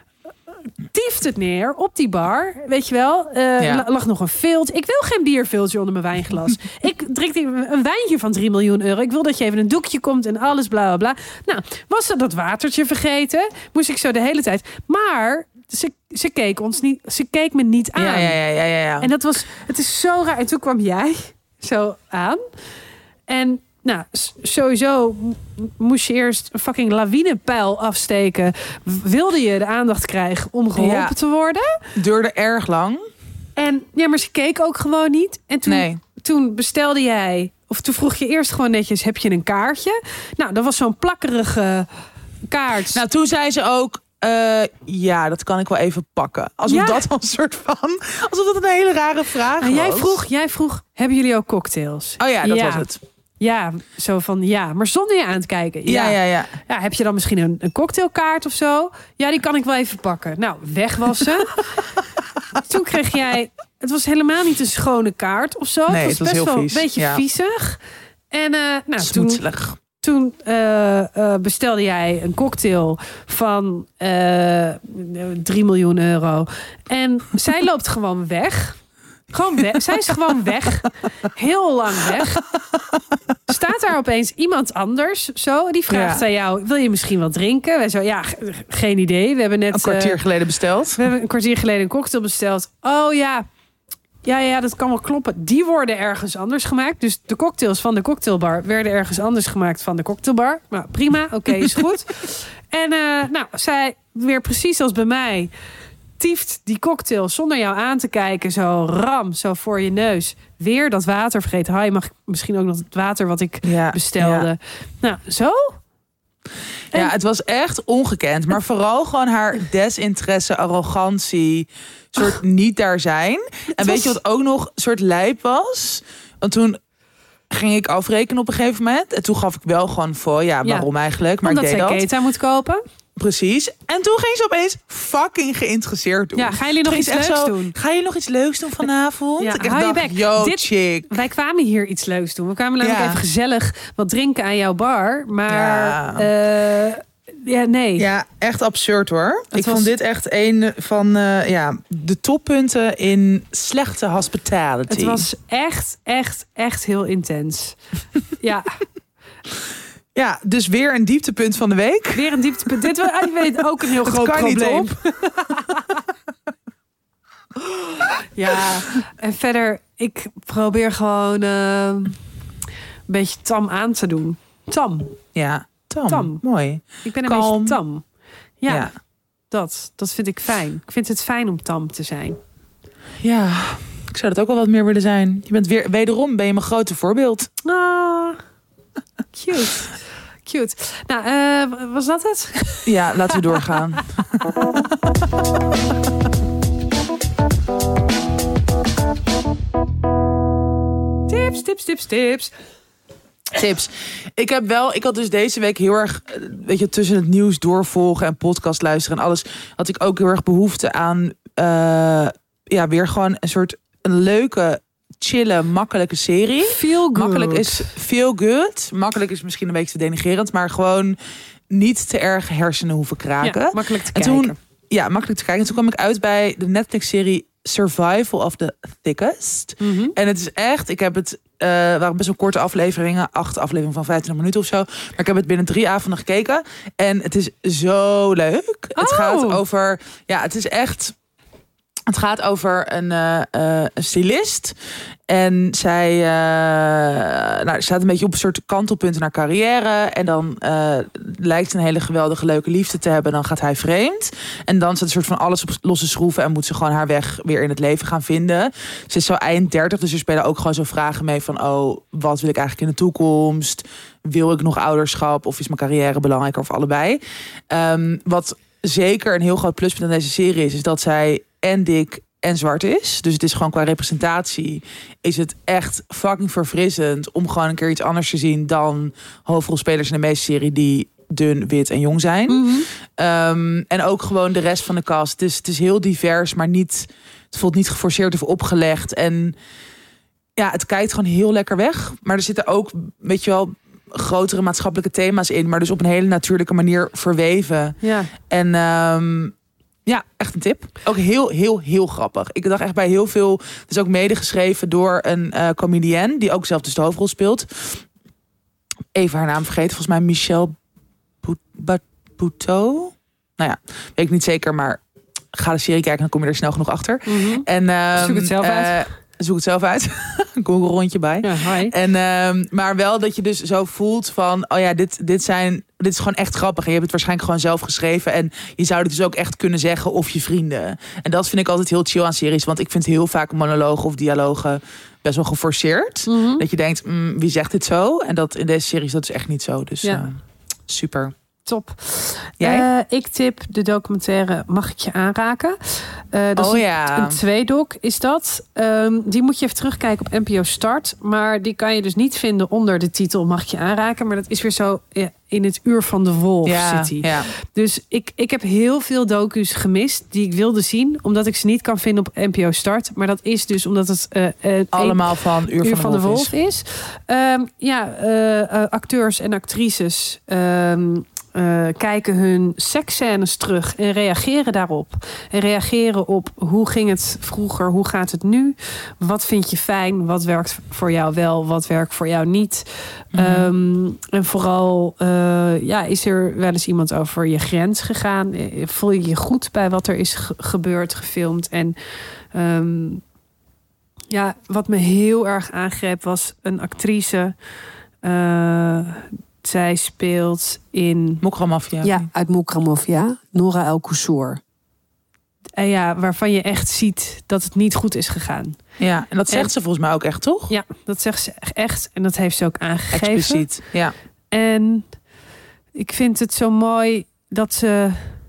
Speaker 4: Tieft het neer op die bar. Weet je wel. Uh, ja. Lag nog een vilt. Ik wil geen bierviltje onder mijn wijnglas. Ik drink een wijntje van drie miljoen euro. Ik wil dat je even een doekje komt en alles bla bla bla. Nou, was ze dat watertje vergeten? Moest ik zo de hele tijd. Maar ze, ze keek ons niet, ze keek me niet aan.
Speaker 3: Ja, ja, ja, ja, ja.
Speaker 4: En dat was, het is zo raar. En toen kwam jij zo aan. En nou, sowieso moest je eerst een fucking lawinepijl afsteken. Wilde je de aandacht krijgen om geholpen ja. te worden?
Speaker 3: Duurde erg lang.
Speaker 4: En ja, maar ze keek ook gewoon niet. En toen,
Speaker 3: nee.
Speaker 4: toen bestelde jij, of toen vroeg je eerst gewoon netjes, heb je een kaartje? Nou, dat was zo'n plakkerige kaart.
Speaker 3: Nou, toen zei ze ook, uh, ja, dat kan ik wel even pakken. Alsof
Speaker 4: ja.
Speaker 3: dat een soort van, alsof dat een hele rare vraag
Speaker 4: nou,
Speaker 3: was.
Speaker 4: Jij vroeg, jij vroeg, hebben jullie ook cocktails?
Speaker 3: Oh ja, dat
Speaker 4: ja.
Speaker 3: was het.
Speaker 4: Ja, zo van ja, maar zonder je aan te kijken.
Speaker 3: Ja, ja, ja. ja.
Speaker 4: ja heb je dan misschien een, een cocktailkaart of zo? Ja, die kan ik wel even pakken. Nou, weg was ze. Toen kreeg jij, het was helemaal niet een schone kaart of zo.
Speaker 3: Nee,
Speaker 4: het was,
Speaker 3: het was
Speaker 4: best
Speaker 3: heel
Speaker 4: wel
Speaker 3: vies.
Speaker 4: een beetje
Speaker 3: ja.
Speaker 4: viezig. En uh, nou,
Speaker 3: Smoetselig.
Speaker 4: toen, toen uh, uh, bestelde jij een cocktail van uh, drie miljoen euro. En zij loopt gewoon weg. Gewoon weg. Zij is gewoon weg. Heel lang weg. Staat daar opeens iemand anders zo. Die vraagt ja. aan jou, wil je misschien wat drinken? Wij zo, ja, g- geen idee. We hebben net...
Speaker 3: Een kwartier
Speaker 4: uh,
Speaker 3: geleden besteld.
Speaker 4: We hebben een kwartier geleden een cocktail besteld. Oh ja. Ja, ja, dat kan wel kloppen. Die worden ergens anders gemaakt. Dus de cocktails van de cocktailbar werden ergens anders gemaakt van de cocktailbar. Nou, prima. Oké, okay, is goed. En uh, nou, zij weer precies als bij mij... tieft die cocktail zonder jou aan te kijken. Zo ram, zo voor je neus. Weer dat water vergeten. Ha, je mag misschien ook nog het water wat ik ja, bestelde. Ja. Nou, zo? En...
Speaker 3: Ja, het was echt ongekend. Maar vooral gewoon haar desinteresse, arrogantie. Soort oh. niet daar zijn. En was... weet je wat ook nog soort lijp was? Want toen ging ik afrekenen op een gegeven moment. En toen gaf ik wel gewoon voor. Ja, waarom ja. eigenlijk? Maar
Speaker 4: Omdat
Speaker 3: ik deed
Speaker 4: zij
Speaker 3: dat.
Speaker 4: Keta moet kopen.
Speaker 3: Precies. En toen ging ze opeens fucking geïnteresseerd doen.
Speaker 4: Ja, gaan jullie nog iets leuks zo, doen?
Speaker 3: Ga je nog iets leuks doen vanavond?
Speaker 4: Ja,
Speaker 3: ik
Speaker 4: hou
Speaker 3: dacht,
Speaker 4: je bek.
Speaker 3: yo,
Speaker 4: Dit,
Speaker 3: chick.
Speaker 4: Wij kwamen hier iets leuks doen. We kwamen namelijk ja. even gezellig wat drinken aan jouw bar. Maar ja, uh, ja nee.
Speaker 3: Ja, echt absurd hoor.
Speaker 4: Het
Speaker 3: ik
Speaker 4: was...
Speaker 3: vond dit echt een van uh, ja, de toppunten in slechte hospitality.
Speaker 4: Het was echt, echt, echt heel intens. ja.
Speaker 3: Ja, dus weer een dieptepunt van de week.
Speaker 4: Weer een dieptepunt. Dit was, ik weet ook een heel groot
Speaker 3: kan
Speaker 4: probleem.
Speaker 3: Niet op.
Speaker 4: Ja, en verder, ik probeer gewoon uh, een beetje tam aan te doen. Tam.
Speaker 3: Ja, tam. tam. Mooi.
Speaker 4: Ik ben een
Speaker 3: Kalm.
Speaker 4: beetje tam. Ja,
Speaker 3: ja,
Speaker 4: dat, dat vind ik fijn. Ik vind het fijn om tam te zijn.
Speaker 3: Ja, ik zou dat ook wel wat meer willen zijn. Je bent weer, wederom ben je mijn grote voorbeeld.
Speaker 4: Ah. Cute. Cute. Nou, uh, was dat het?
Speaker 3: Ja, laten we doorgaan.
Speaker 4: Tips, tips, tips, tips.
Speaker 3: Tips. Ik heb wel, ik had dus deze week heel erg, weet je, tussen het nieuws doorvolgen en podcast luisteren en alles, had ik ook heel erg behoefte aan, uh, ja, weer gewoon een soort een leuke, chille, makkelijke serie.
Speaker 4: Feel good.
Speaker 3: Makkelijk is feel good. Makkelijk is misschien een beetje te denigrerend, maar gewoon niet te erg hersenen hoeven kraken.
Speaker 4: Ja, makkelijk te
Speaker 3: en
Speaker 4: kijken.
Speaker 3: Toen, ja, makkelijk te kijken. En toen kwam ik uit bij de Netflix-serie Survival of the Thickest.
Speaker 4: Mm-hmm.
Speaker 3: En het is echt, ik heb het, uh, waren best wel korte afleveringen, acht afleveringen van vijfentwintig minuten of zo. Maar ik heb het binnen drie avonden gekeken. En het is zo leuk.
Speaker 4: Oh. Het
Speaker 3: gaat over, ja, het is echt... Het gaat over een, uh, uh, een stylist. En zij uh, nou, staat een beetje op een soort kantelpunt naar carrière. En dan uh, lijkt ze een hele geweldige, leuke liefde te hebben. Dan gaat hij vreemd. En dan staat een soort van alles op losse schroeven. En moet ze gewoon haar weg weer in het leven gaan vinden. Ze is zo eind dertig. Dus er spelen ook gewoon zo vragen mee van... oh, wat wil ik eigenlijk in de toekomst? Wil ik nog ouderschap? Of is mijn carrière belangrijker? Of allebei? Um, wat zeker een heel groot pluspunt aan deze serie is... is dat zij... en dik en zwart is. Dus het is gewoon qua representatie... is het echt fucking verfrissend... om gewoon een keer iets anders te zien... dan hoofdrolspelers in de meeste serie... die dun, wit en jong zijn.
Speaker 4: Mm-hmm.
Speaker 3: Um, en ook gewoon de rest van de cast. Het is, het is heel divers, maar niet... het voelt niet geforceerd of opgelegd. En ja, het kijkt gewoon heel lekker weg. Maar er zitten ook, weet je wel... grotere maatschappelijke thema's in... maar dus op een hele natuurlijke manier verweven.
Speaker 4: Ja.
Speaker 3: En... Um, ja, echt een tip. Ook heel, heel, heel grappig. Ik dacht echt bij heel veel... Het is ook mede geschreven door een uh, comedienne... die ook zelf dus de hoofdrol speelt. Even haar naam vergeten. Volgens mij Michelle Buteau. Nou ja, weet ik niet zeker, maar... ga de serie kijken, dan kom je er snel genoeg achter.
Speaker 4: Mm-hmm.
Speaker 3: En, um,
Speaker 4: zoek het zelf
Speaker 3: uh,
Speaker 4: uit.
Speaker 3: Zoek het zelf uit. Google rondje bij.
Speaker 4: Ja, hi.
Speaker 3: En, um, maar wel dat je dus zo voelt van... oh ja, dit, dit, zijn, dit is gewoon echt grappig. En je hebt het waarschijnlijk gewoon zelf geschreven. En je zou het dus ook echt kunnen zeggen of je vrienden. En dat vind ik altijd heel chill aan series. Want ik vind heel vaak monologen of dialogen best wel geforceerd. Mm-hmm. Dat je denkt, mm, wie zegt dit zo? En dat in deze series dat is echt niet zo. Dus ja. uh, super.
Speaker 4: Top.
Speaker 3: Jij?
Speaker 4: Uh, ik tip de documentaire Mag ik je aanraken? Uh, dat
Speaker 3: oh
Speaker 4: is
Speaker 3: ja.
Speaker 4: een, een tweedoc is dat. Um, die moet je even terugkijken op N P O Start. Maar die kan je dus niet vinden onder de titel Mag ik je aanraken? Maar dat is weer zo ja, in het uur van de wolf
Speaker 3: ja,
Speaker 4: zit hij.
Speaker 3: Ja.
Speaker 4: Dus ik, ik heb heel veel docu's gemist die ik wilde zien. Omdat ik ze niet kan vinden op N P O Start. Maar dat is dus omdat het uh, uh,
Speaker 3: allemaal van Uur,
Speaker 4: uur
Speaker 3: van,
Speaker 4: van
Speaker 3: de
Speaker 4: de
Speaker 3: Wolf,
Speaker 4: Wolf is. is. Um, ja, uh, uh, acteurs en actrices... Um, Uh, kijken hun seksscènes terug en reageren daarop. En reageren op hoe ging het vroeger, hoe gaat het nu? Wat vind je fijn? Wat werkt voor jou wel? Wat werkt voor jou niet? Mm-hmm. Um, en vooral, uh, ja, is er wel eens iemand over je grens gegaan? Voel je je goed bij wat er is ge- gebeurd, gefilmd? En um, ja, wat me heel erg aangreep was een actrice... Uh, Zij speelt in...
Speaker 3: Mokra-maffia.
Speaker 6: Ja, uit Mokra-maffia. Nora El Koussour.
Speaker 4: En ja, waarvan je echt ziet dat het niet goed is gegaan.
Speaker 3: Ja, en dat zegt
Speaker 4: en,
Speaker 3: ze volgens mij ook echt, toch?
Speaker 4: Ja, dat zegt ze echt. En dat heeft ze ook aangegeven.
Speaker 3: Expliciet, ja.
Speaker 4: En ik vind het zo mooi dat ze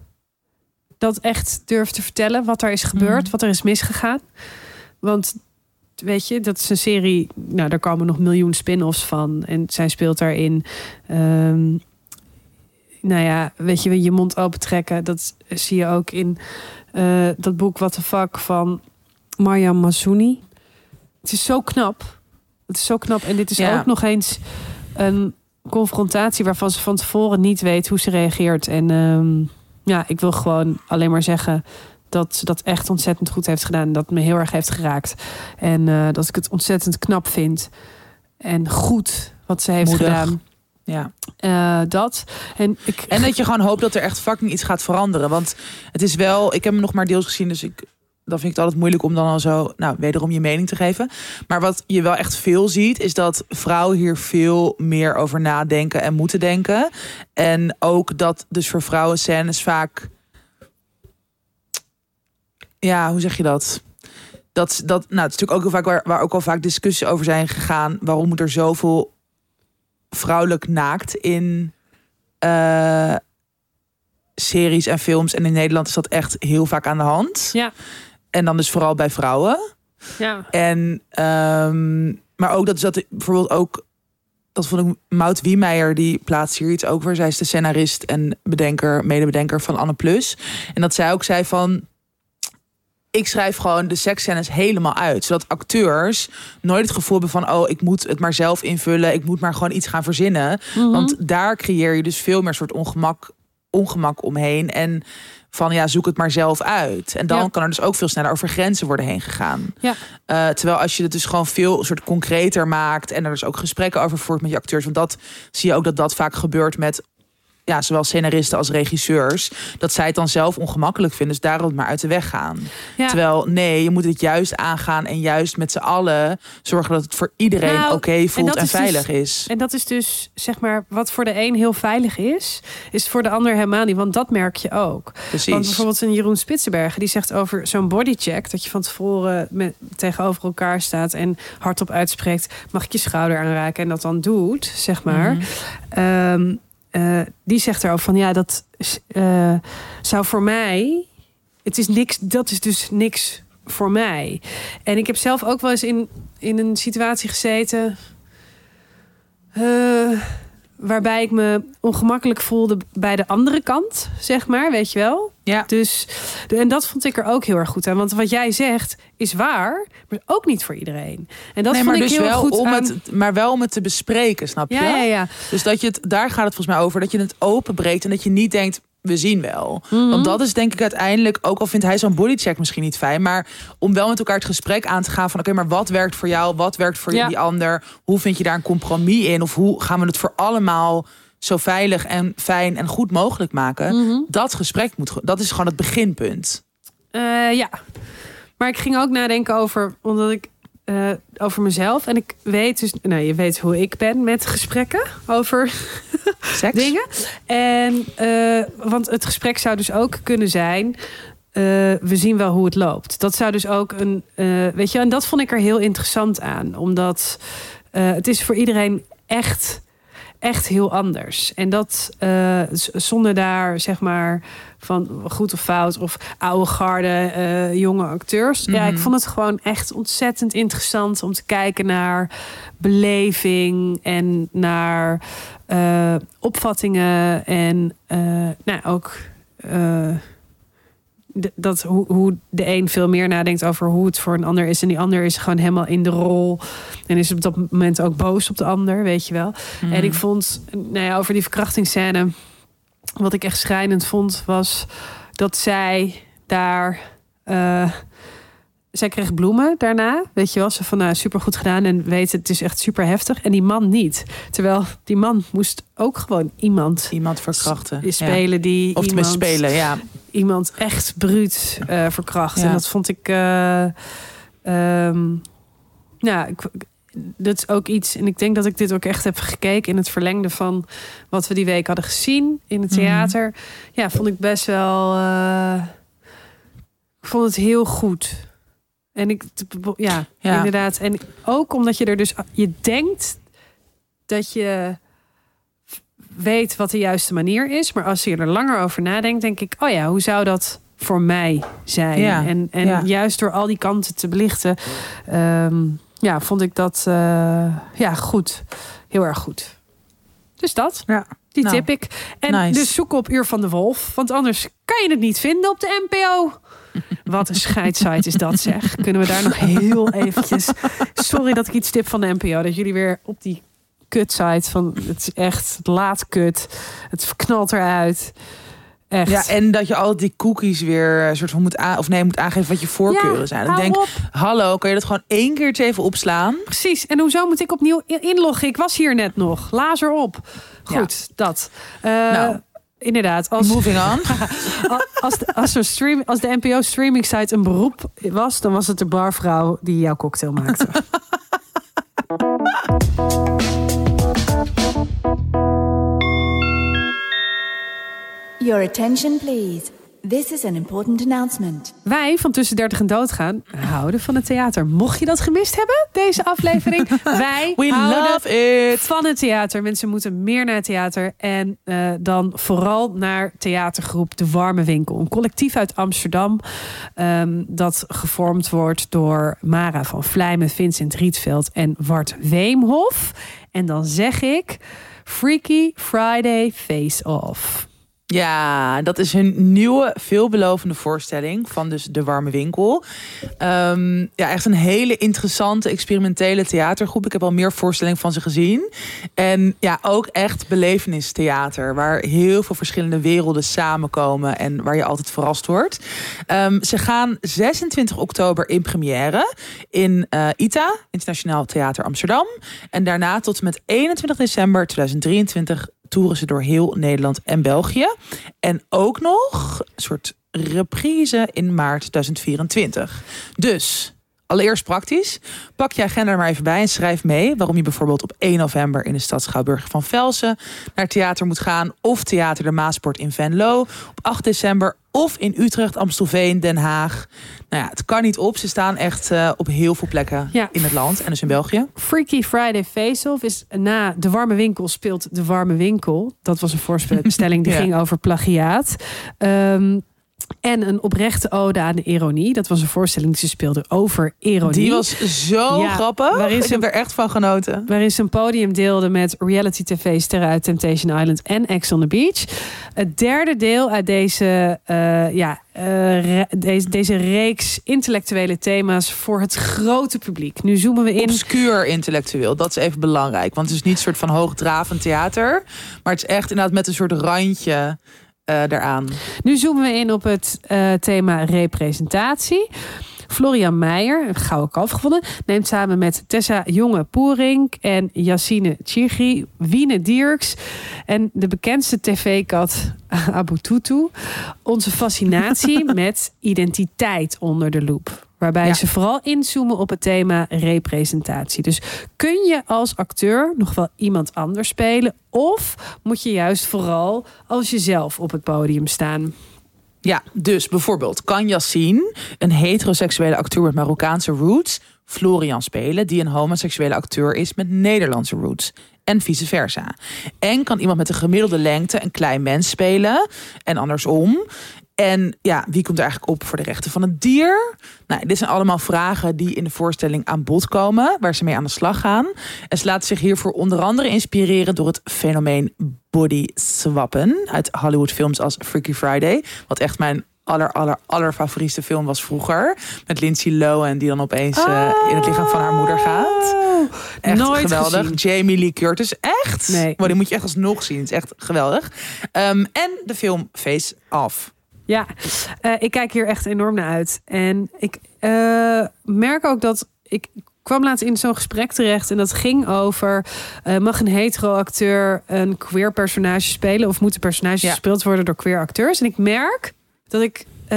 Speaker 4: dat echt durft te vertellen. Wat er is gebeurd, mm. wat er is misgegaan. Want... Weet je, dat is een serie... Nou, daar komen nog miljoen spin-offs van. En zij speelt daarin... Um, nou ja, weet je, je mond open trekken. Dat zie je ook in uh, dat boek What the Fuck van Marjam Massouni. Het is zo knap. Het is zo knap. En dit is ja. ook nog eens een confrontatie... waarvan ze van tevoren niet weet hoe ze reageert. En um, ja, ik wil gewoon alleen maar zeggen... dat ze dat echt ontzettend goed heeft gedaan. Dat me heel erg heeft geraakt. En uh, dat ik het ontzettend knap vind. En goed wat ze heeft
Speaker 3: Moedig.
Speaker 4: gedaan.
Speaker 3: Ja.
Speaker 4: Uh, dat. En, ik...
Speaker 3: en dat je gewoon hoopt dat er echt fucking iets gaat veranderen. Want het is wel... Ik heb hem nog maar deels gezien, dus ik... Dan vind ik het altijd moeilijk om dan al zo... Nou, wederom je mening te geven. Maar wat je wel echt veel ziet... is dat vrouwen hier veel meer over nadenken en moeten denken. En ook dat dus voor vrouwen scènes vaak... Ja, hoe zeg je dat? Dat, dat nou, het is natuurlijk ook heel vaak waar, waar ook al vaak discussies over zijn gegaan. Waarom moet er zoveel vrouwelijk naakt in uh, series en films? En in Nederland is dat echt heel vaak aan de hand.
Speaker 4: Ja.
Speaker 3: En dan dus vooral bij vrouwen.
Speaker 4: Ja.
Speaker 3: En um, maar ook dat is dat bijvoorbeeld ook. Dat vond ik Maud Wiemeijer, die plaatst hier iets over. Zij is de scenarist en bedenker, medebedenker van Anne Plus. En dat zij ook zei van... Ik schrijf gewoon de seksscènes helemaal uit. Zodat acteurs nooit het gevoel hebben van... oh, ik moet het maar zelf invullen. Ik moet maar gewoon iets gaan verzinnen. Mm-hmm. Want daar creëer je dus veel meer soort ongemak, ongemak omheen. En van ja, zoek het maar zelf uit. En dan ja. kan er dus ook veel sneller over grenzen worden heen gegaan.
Speaker 4: Ja.
Speaker 3: Uh, terwijl als je het dus gewoon veel soort concreter maakt... en er dus ook gesprekken over voert met je acteurs... want dat zie je ook dat dat vaak gebeurt met... ja, zowel scenaristen als regisseurs... dat zij het dan zelf ongemakkelijk vinden... dus daarom maar uit de weg gaan. Ja. Terwijl, nee, je moet het juist aangaan... en juist met z'n allen zorgen dat het voor iedereen nou, oké okay voelt en, en veilig
Speaker 4: dus,
Speaker 3: is.
Speaker 4: En dat is dus, zeg maar, wat voor de een heel veilig is... is voor de ander helemaal niet, want dat merk je ook.
Speaker 3: Precies.
Speaker 4: Want bijvoorbeeld een Jeroen Spitsenbergen... die zegt over zo'n bodycheck... dat je van tevoren met, tegenover elkaar staat... en hardop uitspreekt... mag ik je schouder aanraken en dat dan doet, zeg maar... Mm-hmm. Um, Uh, die zegt er ook van ja, dat uh, zou voor mij. Het is niks, dat is dus niks voor mij. En ik heb zelf ook wel eens in, in een situatie gezeten. Uh, waarbij ik me ongemakkelijk voelde bij de andere kant, zeg maar, weet je wel.
Speaker 3: Ja.
Speaker 4: Dus, en dat vond ik er ook heel erg goed aan. Want wat jij zegt is waar, maar ook niet voor iedereen. En dat
Speaker 3: nee,
Speaker 4: vond
Speaker 3: maar
Speaker 4: ik
Speaker 3: dus
Speaker 4: heel
Speaker 3: wel
Speaker 4: goed
Speaker 3: om
Speaker 4: aan...
Speaker 3: het, maar wel om het te bespreken, snap je?
Speaker 4: Ja, ja, ja.
Speaker 3: Dus dat je het, daar gaat het volgens mij over, dat je het openbreekt en dat je niet denkt, we zien wel. Mm-hmm. Want dat is denk ik uiteindelijk, ook al vindt hij zo'n bodycheck misschien niet fijn, maar om wel met elkaar het gesprek aan te gaan van oké, okay, maar wat werkt voor jou, wat werkt voor ja. die ander? Hoe vind je daar een compromis in? Of hoe gaan we het voor allemaal zo veilig en fijn en goed mogelijk maken? Mm-hmm. Dat gesprek moet, dat is gewoon het beginpunt.
Speaker 4: Uh, ja. Maar ik ging ook nadenken over... Omdat ik... Uh, over mezelf. En ik weet dus... Nou, je weet hoe ik ben met gesprekken over
Speaker 3: Seks.
Speaker 4: dingen. En... Uh, want het gesprek zou dus ook kunnen zijn... Uh, we zien wel hoe het loopt. Dat zou dus ook een... Uh, weet je, en dat vond ik er heel interessant aan. Omdat uh, het is voor iedereen echt... echt heel anders. En dat uh, zonder daar, zeg maar... van goed of fout of oude garde, uh, jonge acteurs. Mm-hmm. Ja, ik vond het gewoon echt ontzettend interessant... om te kijken naar beleving... en naar uh, opvattingen... en uh, nou, ook... Uh, de, dat hoe, hoe de een veel meer nadenkt over hoe het voor een ander is... en die ander is gewoon helemaal in de rol... en is op dat moment ook boos op de ander, weet je wel. Mm. En ik vond, nou ja, over die verkrachtingsscène... wat ik echt schrijnend vond, was dat zij daar... Uh, zij kreeg bloemen daarna, weet je wel. Ze van, nou, supergoed gedaan en weet het is echt super heftig. En die man niet. Terwijl die man moest ook gewoon iemand...
Speaker 3: Iemand verkrachten.
Speaker 4: Spelen
Speaker 3: ja.
Speaker 4: die
Speaker 3: Of
Speaker 4: iemand...
Speaker 3: spelen, ja.
Speaker 4: Iemand echt bruut uh, verkracht. Ja. En dat vond ik... Uh, um, ja, ik, dat is ook iets... En ik denk dat ik dit ook echt heb gekeken... in het verlengde van wat we die week hadden gezien... in het theater. Mm. Ja, vond ik best wel... Uh, ik vond het heel goed. En ik... Ja, ja, inderdaad. En ook omdat je er dus... Je denkt dat je... weet wat de juiste manier is. Maar als je er langer over nadenkt, denk ik... oh ja, hoe zou dat voor mij zijn?
Speaker 3: Ja,
Speaker 4: en en ja. juist door al die kanten te belichten... Um, ja, vond ik dat uh, ja, goed. Heel erg goed. Dus dat.
Speaker 3: Ja.
Speaker 4: Die
Speaker 3: nou,
Speaker 4: tip ik. En
Speaker 3: nice.
Speaker 4: dus zoek op Uur van de Wolf. Want anders kan je het niet vinden op de N P O. Wat een scheidssite is dat, zeg. Kunnen we daar nog heel eventjes... Sorry dat ik iets tip van de N P O. Dat jullie weer op die kutsite van... Het is echt het laat kut. Het knalt eruit. Echt.
Speaker 3: Ja, en dat je al die cookies weer soort van moet aan, of nee, moet aangeven wat je voorkeuren ja, zijn. Dan denk, op. hallo, kan je dat gewoon één keertje even opslaan?
Speaker 4: Precies. En hoezo moet ik opnieuw inloggen? Ik was hier net nog. Laat erop. Goed, ja. dat. Uh, nou, inderdaad. Als,
Speaker 3: moving on.
Speaker 4: als, de, als, er stream, als de N P O streaming site een beroep was, dan was het de barvrouw die jouw cocktail maakte.
Speaker 5: Your attention please. This is an important announcement.
Speaker 4: Wij van Tussen dertig en Doodgaan houden van het theater. Mocht je dat gemist hebben, deze aflevering. Wij
Speaker 3: We
Speaker 4: houden
Speaker 3: love it.
Speaker 4: van het theater. Mensen moeten meer naar het theater. En uh, dan vooral naar theatergroep De Warme Winkel. Een collectief uit Amsterdam. Um, dat gevormd wordt door Mara van Vlijmen, Vincent Rietveld en Wart Weemhof. En dan zeg ik Freaky Friday Face Off.
Speaker 3: Ja, dat is hun nieuwe, veelbelovende voorstelling van dus De Warme Winkel. Um, ja, echt een hele interessante, experimentele theatergroep. Ik heb al meer voorstellingen van ze gezien. En ja, ook echt belevenistheater, waar heel veel verschillende werelden samenkomen en waar je altijd verrast wordt. Um, ze gaan zesentwintig oktober in première in uh, I T A, Internationaal Theater Amsterdam. En daarna tot en met eenentwintig december tweeduizend drieëntwintig toeren ze door heel Nederland en België. En ook nog een soort reprise in maart tweeduizend vierentwintig. Dus, allereerst praktisch. Pak je agenda er maar even bij en schrijf mee waarom je bijvoorbeeld op één november in de stad Schouwburg van Velsen naar theater moet gaan. Of Theater de Maasport in Venlo. Op acht december of in Utrecht, Amstelveen, Den Haag. Nou ja, het kan niet op. Ze staan echt uh, op heel veel plekken ja. in het land en dus in België.
Speaker 4: Freaky Friday Face-Off is na De Warme Winkel speelt De Warme Winkel. Dat was een voorstelling die ja. ging over plagiaat. Um, En een oprechte ode aan de ironie. Dat was een voorstelling die ze speelde over ironie.
Speaker 3: Die was zo ja, grappig. Ik heb er echt van genoten.
Speaker 4: Waarin ze een podium deelde met reality tv-sterren uit Temptation Island en Ex on the Beach. Het derde deel uit deze, uh, ja, uh, re- deze, deze reeks intellectuele thema's voor het grote publiek. Nu zoomen we in.
Speaker 3: Obscuur intellectueel, dat is even belangrijk. Want het is niet een soort van hoogdravend theater. Maar het is echt inderdaad met een soort randje Uh, daaraan.
Speaker 4: Nu zoomen we in op het uh, thema representatie. Florian Meijer, een gouden kalf gewonnen, neemt samen met Tessa Jonge-Poerink en Yassine Chigri, Wiene Dierks en de bekendste tv-kat Abu Tutu onze fascinatie met identiteit onder de loep. Waarbij ja. ze vooral inzoomen op het thema representatie. Dus kun je als acteur nog wel iemand anders spelen? Of moet je juist vooral als jezelf op het podium staan?
Speaker 3: Ja, dus bijvoorbeeld kan Yassine, een heteroseksuele acteur met Marokkaanse roots, Florian spelen, die een homoseksuele acteur is met Nederlandse roots. En vice versa. En kan iemand met een gemiddelde lengte een klein mens spelen. En andersom. En ja, wie komt er eigenlijk op voor de rechten van het dier? Nou, dit zijn allemaal vragen die in de voorstelling aan bod komen, waar ze mee aan de slag gaan. En ze laten zich hiervoor onder andere inspireren door het fenomeen body swappen uit Hollywoodfilms als Freaky Friday, wat echt mijn aller, aller, aller favoriete film was vroeger. Met Lindsay Lohan, die dan opeens oh, uh, in het lichaam van haar moeder gaat. Echt nooit geweldig. Gezien. Jamie Lee Curtis, echt?
Speaker 4: Nee.
Speaker 3: Maar die moet je echt alsnog zien. Het is echt geweldig. Um, en de film Face Off.
Speaker 4: Ja, uh, ik kijk hier echt enorm naar uit. En ik uh, merk ook dat ik kwam laatst in zo'n gesprek terecht en dat ging over uh, mag een hetero acteur een queer personage spelen of moeten personages ja. gespeeld worden door queer acteurs? En ik merk dat ik uh,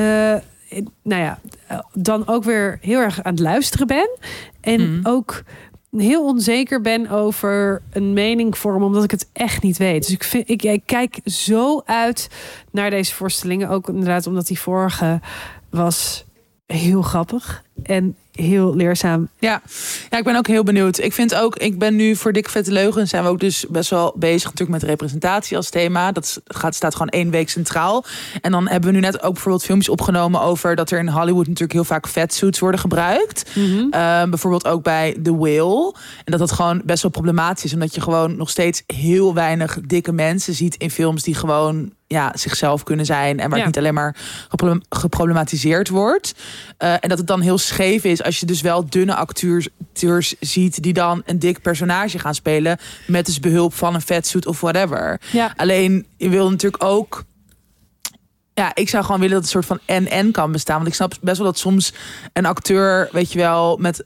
Speaker 4: nou ja, dan ook weer heel erg aan het luisteren ben en mm. ook heel onzeker ben over een mening vormen, omdat ik het echt niet weet. Dus ik, vind, ik, ik kijk zo uit naar deze voorstellingen. Ook inderdaad omdat die vorige was heel grappig en heel leerzaam.
Speaker 3: Ja. ja, ik ben ook heel benieuwd. Ik vind ook, ik ben nu voor Dikke Vette Leugen zijn we ook dus best wel bezig natuurlijk met representatie als thema. Dat gaat, staat gewoon één week centraal. En dan hebben we nu net ook bijvoorbeeld filmpjes opgenomen over dat er in Hollywood natuurlijk heel vaak fatsuits worden gebruikt. Mm-hmm. Uh, bijvoorbeeld ook bij The Whale. En dat dat gewoon best wel problematisch is, omdat je gewoon nog steeds heel weinig dikke mensen ziet in films die gewoon ja, zichzelf kunnen zijn en waar ja. het niet alleen maar geproblematiseerd wordt. Uh, en dat het dan heel scheef is als je dus wel dunne acteurs, acteurs ziet die dan een dik personage gaan spelen met dus behulp van een fatsuit of whatever. Ja. Alleen, je wil natuurlijk ook ja, ik zou gewoon willen dat het een soort van en-en kan bestaan. Want ik snap best wel dat soms een acteur, weet je wel, met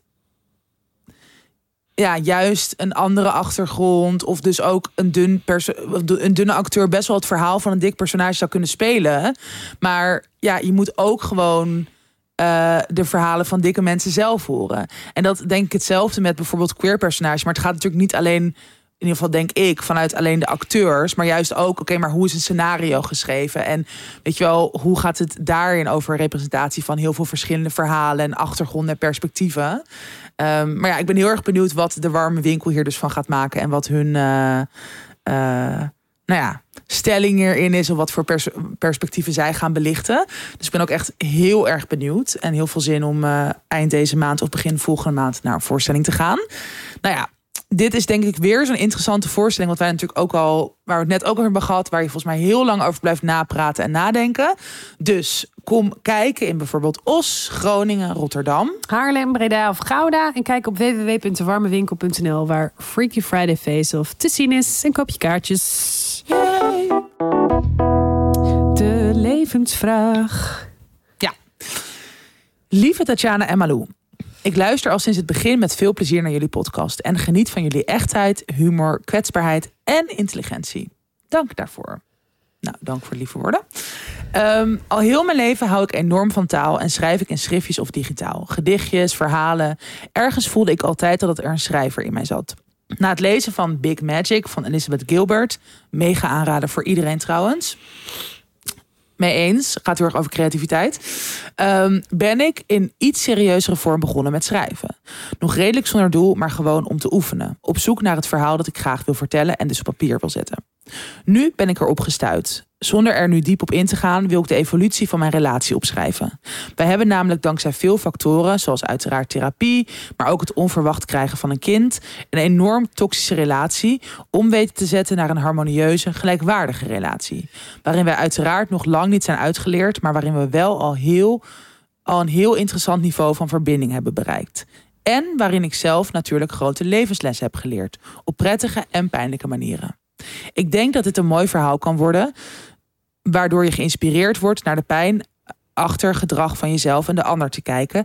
Speaker 3: ja, juist een andere achtergrond of dus ook een, dun perso- een dunne acteur best wel het verhaal van een dik personage zou kunnen spelen. Maar ja, je moet ook gewoon uh, de verhalen van dikke mensen zelf horen. En dat denk ik hetzelfde met bijvoorbeeld queer personages. Maar het gaat natuurlijk niet alleen, in ieder geval denk ik, vanuit alleen de acteurs, maar juist ook, oké, okay, maar hoe is een scenario geschreven? En weet je wel, hoe gaat het daarin over representatie van heel veel verschillende verhalen en achtergronden en perspectieven? Um, maar ja, ik ben heel erg benieuwd wat de Warme Winkel hier dus van gaat maken en wat hun uh, uh, nou ja, stelling hierin is of wat voor pers- perspectieven zij gaan belichten. Dus ik ben ook echt heel erg benieuwd en heel veel zin om uh, eind deze maand of begin volgende maand naar een voorstelling te gaan. Nou ja, dit is denk ik weer zo'n interessante voorstelling, wat wij natuurlijk ook al, waar we het net ook over hebben gehad, waar je volgens mij heel lang over blijft napraten en nadenken. Dus kom kijken in bijvoorbeeld Os, Groningen, Rotterdam,
Speaker 4: Haarlem, Breda of Gouda. En kijk op w w w punt de warme winkel punt n l waar Freaky Friday Face-Off te zien is. En koop je kaartjes. Yay. De levensvraag.
Speaker 3: Ja. Lieve Tatjana en Malou, ik luister al sinds het begin met veel plezier naar jullie podcast en geniet van jullie echtheid, humor, kwetsbaarheid en intelligentie. Dank daarvoor. Nou, dank voor lieve woorden. Um, al heel mijn leven hou ik enorm van taal en schrijf ik in schriftjes of digitaal. Gedichtjes, verhalen. Ergens voelde ik altijd dat er een schrijver in mij zat. Na het lezen van Big Magic van Elizabeth Gilbert, mega aanrader voor iedereen trouwens, mee eens, gaat heel erg over creativiteit, um, ben ik in iets serieuzere vorm begonnen met schrijven. Nog redelijk zonder doel, maar gewoon om te oefenen. Op zoek naar het verhaal dat ik graag wil vertellen en dus op papier wil zetten. Nu ben ik erop gestuit. Zonder er nu diep op in te gaan, wil ik de evolutie van mijn relatie opschrijven. Wij hebben namelijk dankzij veel factoren, zoals uiteraard therapie, maar ook het onverwacht krijgen van een kind, een enorm toxische relatie om weten te zetten naar een harmonieuze, gelijkwaardige relatie. Waarin wij uiteraard nog lang niet zijn uitgeleerd, maar waarin we wel al, heel, al een heel interessant niveau van verbinding hebben bereikt. En waarin ik zelf natuurlijk grote levenslessen heb geleerd, op prettige en pijnlijke manieren. Ik denk dat dit een mooi verhaal kan worden, waardoor je geïnspireerd wordt naar de pijn achter gedrag van jezelf en de ander te kijken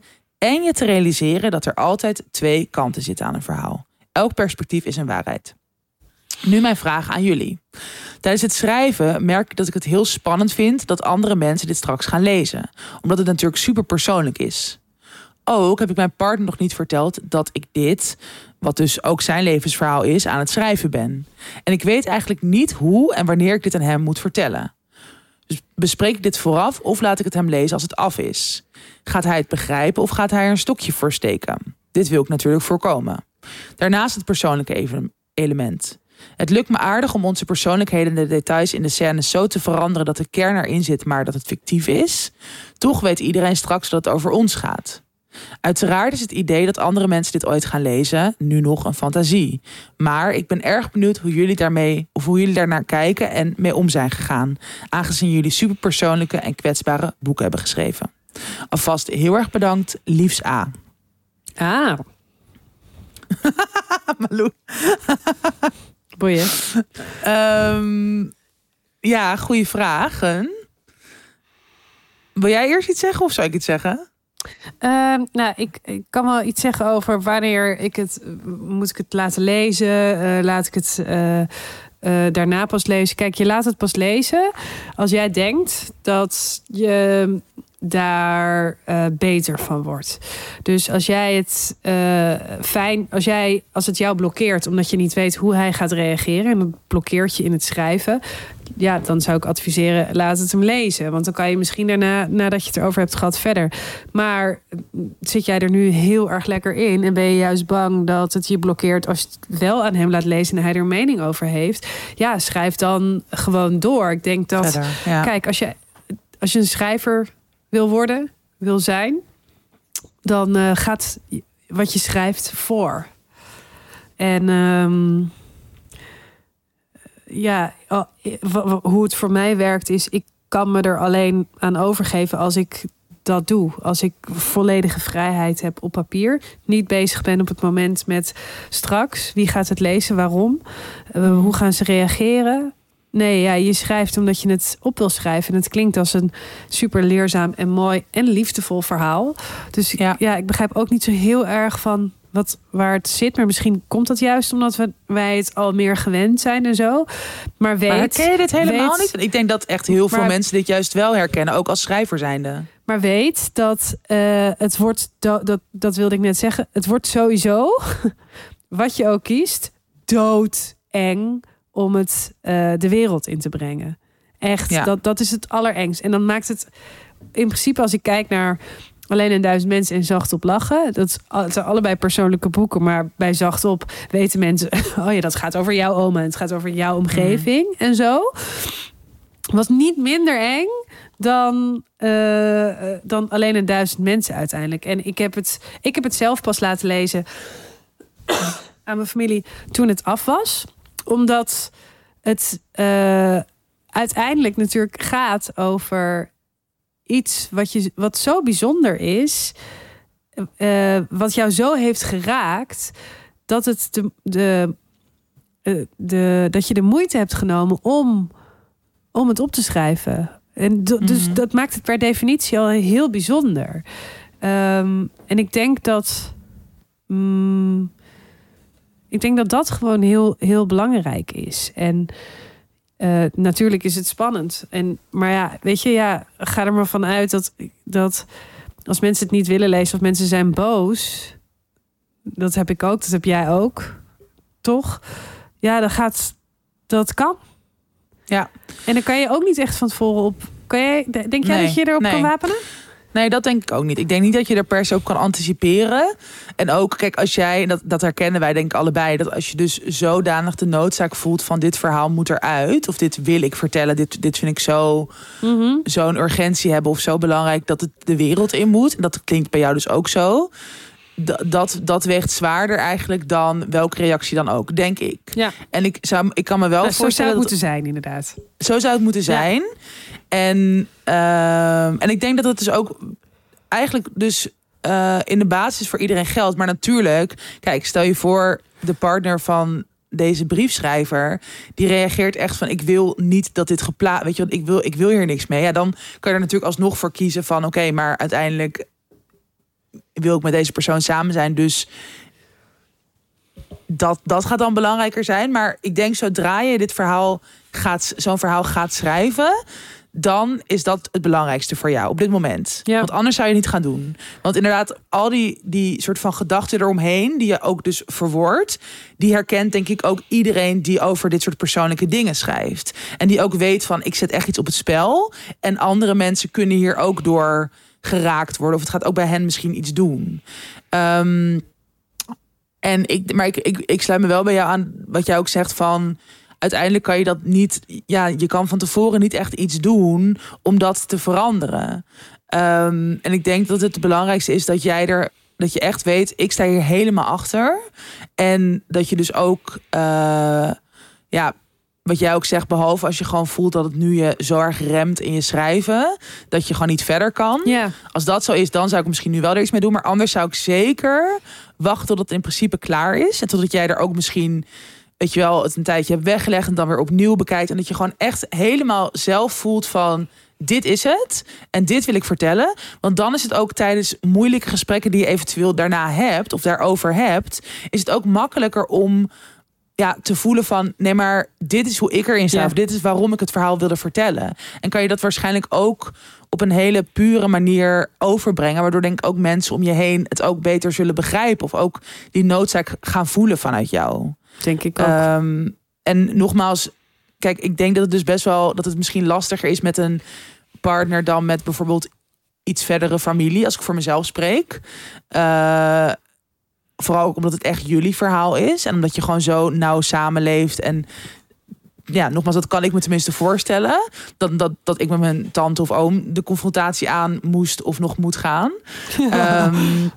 Speaker 3: En je te realiseren dat er altijd twee kanten zitten aan een verhaal. Elk perspectief is een waarheid. Nu mijn vraag aan jullie. Tijdens het schrijven merk ik dat ik het heel spannend vind dat andere mensen dit straks gaan lezen. Omdat het natuurlijk super persoonlijk is. Ook heb ik mijn partner nog niet verteld dat ik dit, wat dus ook zijn levensverhaal is, aan het schrijven ben. En ik weet eigenlijk niet hoe en wanneer ik dit aan hem moet vertellen. Dus bespreek ik dit vooraf of laat ik het hem lezen als het af is? Gaat hij het begrijpen of gaat hij er een stokje voor steken? Dit wil ik natuurlijk voorkomen. Daarnaast het persoonlijke element. Het lukt me aardig om onze persoonlijkheden en de details in de scènes zo te veranderen dat de kern erin zit, maar dat het fictief is. Toch weet iedereen straks dat het over ons gaat. Uiteraard is het idee dat andere mensen dit ooit gaan lezen nu nog een fantasie. Maar ik ben erg benieuwd hoe jullie daarmee of hoe jullie daarnaar kijken en mee om zijn gegaan, aangezien jullie superpersoonlijke en kwetsbare boeken hebben geschreven. Alvast heel erg bedankt, liefs A.
Speaker 4: Ah.
Speaker 3: Malou.
Speaker 4: Boeien.
Speaker 3: Um, ja, goede vragen. Wil jij eerst iets zeggen of zou ik iets zeggen?
Speaker 4: Uh, nou, ik, ik kan wel iets zeggen over wanneer ik het... Moet ik het laten lezen? Uh, laat ik het uh, uh, daarna pas lezen? Kijk, je laat het pas lezen als jij denkt dat je daar uh, beter van wordt. Dus als jij het uh, fijn... Als, jij, als het jou blokkeert omdat je niet weet hoe hij gaat reageren... en dat blokkeert je in het schrijven... ja, dan zou ik adviseren, laat het hem lezen. Want dan kan je misschien daarna, nadat je het erover hebt gehad, verder. Maar zit jij er nu heel erg lekker in... en ben je juist bang dat het je blokkeert... als je het wel aan hem laat lezen en hij er een mening over heeft... ja, schrijf dan gewoon door. Ik denk dat... Verder, ja. Kijk, als je, als je een schrijver wil worden, wil zijn... dan uh, gaat wat je schrijft voor. En... Um, Ja, hoe het voor mij werkt is... ik kan me er alleen aan overgeven als ik dat doe. Als ik volledige vrijheid heb op papier. Niet bezig ben op het moment met straks. Wie gaat het lezen? Waarom? Uh, hoe gaan ze reageren? Nee, ja, je schrijft omdat je het op wil schrijven. En het klinkt als een super leerzaam en mooi en liefdevol verhaal. Dus ja, ja ik begrijp ook niet zo heel erg van... Wat, waar het zit. Maar misschien komt dat juist omdat we, wij het al meer gewend zijn en zo. Maar weet... Maar
Speaker 3: herken je dit helemaal
Speaker 4: weet,
Speaker 3: niet? Ik denk dat echt heel veel maar, mensen dit juist wel herkennen. Ook als schrijver zijnde.
Speaker 4: Maar weet dat uh, het wordt... Dat, dat, dat wilde ik net zeggen. Het wordt sowieso, wat je ook kiest... doodeng om het uh, de wereld in te brengen. Echt, ja. dat, dat is het allerengst. En dan maakt het... In principe als ik kijk naar... Alleen een duizend mensen en Zacht op lachen. Dat zijn allebei persoonlijke boeken. Maar bij Zacht op weten mensen... oh ja, dat gaat over jouw oma. Het gaat over jouw omgeving mm. en zo. Was niet minder eng dan, uh, dan alleen een duizend mensen uiteindelijk. En ik heb het, ik heb het zelf pas laten lezen... aan mijn familie toen het af was. Omdat het uh, uiteindelijk natuurlijk gaat over... iets wat, je, wat zo bijzonder is, uh, wat jou zo heeft geraakt, dat, het de, de, uh, de, dat je de moeite hebt genomen om, om het op te schrijven. En do, mm-hmm. Dus dat maakt het per definitie al heel bijzonder. Um, en ik denk dat... Um, ik denk dat dat gewoon heel, heel belangrijk is. En... Uh, natuurlijk is het spannend. En, maar ja, weet je, ja, ga er maar van uit dat, dat als mensen het niet willen lezen of mensen zijn boos, dat heb ik ook, dat heb jij ook, toch? Ja, dan gaat, dat kan.
Speaker 3: Ja.
Speaker 4: En dan kan je ook niet echt van tevoren op. Kan jij, denk jij
Speaker 3: nee,
Speaker 4: dat je erop
Speaker 3: nee.
Speaker 4: kan wapenen?
Speaker 3: Nee, dat denk ik ook niet. Ik denk niet dat je er per se op kan anticiperen. En ook, kijk, als jij, dat, dat herkennen wij denk ik allebei... dat als je dus zodanig de noodzaak voelt van dit verhaal moet eruit... of dit wil ik vertellen, dit, dit vind ik zo, mm-hmm. zo'n urgentie hebben... of zo belangrijk dat het de wereld in moet. En dat klinkt bij jou dus ook zo. D- dat, dat weegt zwaarder eigenlijk dan welke reactie dan ook, denk ik.
Speaker 4: Ja.
Speaker 3: En ik, zou, ik kan me wel
Speaker 4: nou,
Speaker 3: voorstellen...
Speaker 4: Zo zou het
Speaker 3: dat,
Speaker 4: moeten zijn, inderdaad.
Speaker 3: Zo zou het moeten zijn. Ja. En, uh, en ik denk dat het dus ook eigenlijk dus uh, in de basis voor iedereen geldt. Maar natuurlijk, kijk, stel je voor de partner van deze briefschrijver, die reageert echt van, ik wil niet dat dit geplaatst, weet je, want ik wil, ik wil hier niks mee. Ja, dan kan je er natuurlijk alsnog voor kiezen van, oké, okay, maar uiteindelijk wil ik met deze persoon samen zijn. Dus dat, dat gaat dan belangrijker zijn. Maar ik denk, zodra je dit verhaal gaat, zo'n verhaal gaat schrijven, dan is dat het belangrijkste voor jou op dit moment. Ja. Want anders zou je het niet gaan doen. Want inderdaad, al die, die soort van gedachten eromheen, die je ook dus verwoordt, die herkent denk ik ook iedereen die over dit soort persoonlijke dingen schrijft. En die ook weet van, ik zet echt iets op het spel. En andere mensen kunnen hier ook door geraakt worden. Of het gaat ook bij hen misschien iets doen. Um, en ik, maar ik, ik, ik sluit me wel bij jou aan wat jij ook zegt van, uiteindelijk kan je dat niet, ja, je kan van tevoren niet echt iets doen om dat te veranderen. Um, en ik denk dat het belangrijkste is dat jij er, dat je echt weet, ik sta hier helemaal achter. En dat je dus ook, uh, ja, wat jij ook zegt, behalve als je gewoon voelt dat het nu je zo erg remt in je schrijven, dat je gewoon niet verder kan.
Speaker 4: Ja.
Speaker 3: Als dat zo is, dan zou ik misschien nu wel er iets mee doen. Maar anders zou ik zeker wachten tot het in principe klaar is. En totdat jij er ook misschien, weet je wel, het een tijdje hebt weggelegd en dan weer opnieuw bekijkt. En dat je gewoon echt helemaal zelf voelt van, dit is het en dit wil ik vertellen. Want dan is het ook tijdens moeilijke gesprekken die je eventueel daarna hebt of daarover hebt, is het ook makkelijker om, ja, te voelen van, nee, maar dit is hoe ik erin sta. Ja. Of dit is waarom ik het verhaal wilde vertellen. En kan je dat waarschijnlijk ook op een hele pure manier overbrengen, waardoor denk ik ook mensen om je heen het ook beter zullen begrijpen of ook die noodzaak gaan voelen vanuit jou.
Speaker 4: Denk ik ook.
Speaker 3: Um, en nogmaals, kijk, ik denk dat het dus best wel, dat het misschien lastiger is met een partner dan met bijvoorbeeld iets verdere familie, als ik voor mezelf spreek. Uh, vooral ook omdat het echt jullie verhaal is en omdat je gewoon zo nauw samenleeft. En ja, nogmaals, dat kan ik me tenminste voorstellen. Dat, dat, dat ik met mijn tante of oom de confrontatie aan moest of nog moet gaan. Ja. Um,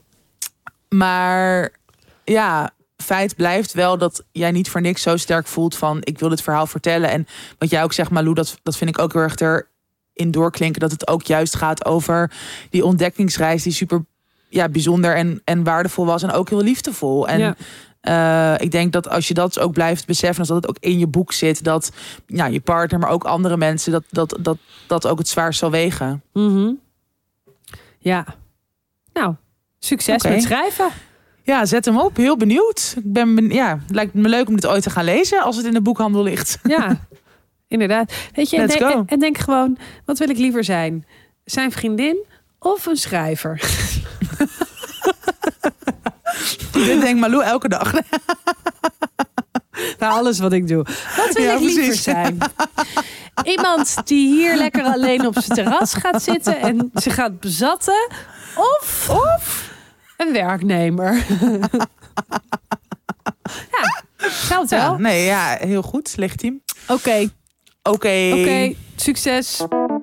Speaker 3: maar ja, feit blijft wel dat jij niet voor niks zo sterk voelt van, ik wil dit verhaal vertellen. En wat jij ook zegt, Malou, dat, dat vind ik ook heel erg erin doorklinken, dat het ook juist gaat over die ontdekkingsreis die super, ja, bijzonder en, en waardevol was en ook heel liefdevol. En ja. uh, ik denk dat als je dat ook blijft beseffen, als dat het ook in je boek zit, dat ja, je partner, maar ook andere mensen, dat dat, dat, dat ook het zwaarst zal wegen.
Speaker 4: Mm-hmm. Ja. Nou, succes okay. met schrijven.
Speaker 3: Ja, zet hem op. Heel benieuwd. Ik ben, ben, ja, het lijkt me leuk om dit ooit te gaan lezen als het in de boekhandel ligt.
Speaker 4: Ja, inderdaad. Weet je, en denk, en, en denk gewoon, wat wil ik liever zijn? Zijn vriendin of een schrijver?
Speaker 3: Dit denkt Malou elke dag.
Speaker 4: Nou, alles wat ik doe. Wat wil ja, ik liever precies. zijn? Iemand die hier lekker alleen op zijn terras gaat zitten en ze gaat bezatten. Of, of een werknemer. Ja, geldt wel.
Speaker 3: Ja, nee, ja, heel goed. Legitiem.
Speaker 4: Oké. Okay.
Speaker 3: Oké. Okay.
Speaker 4: Oké, okay, succes.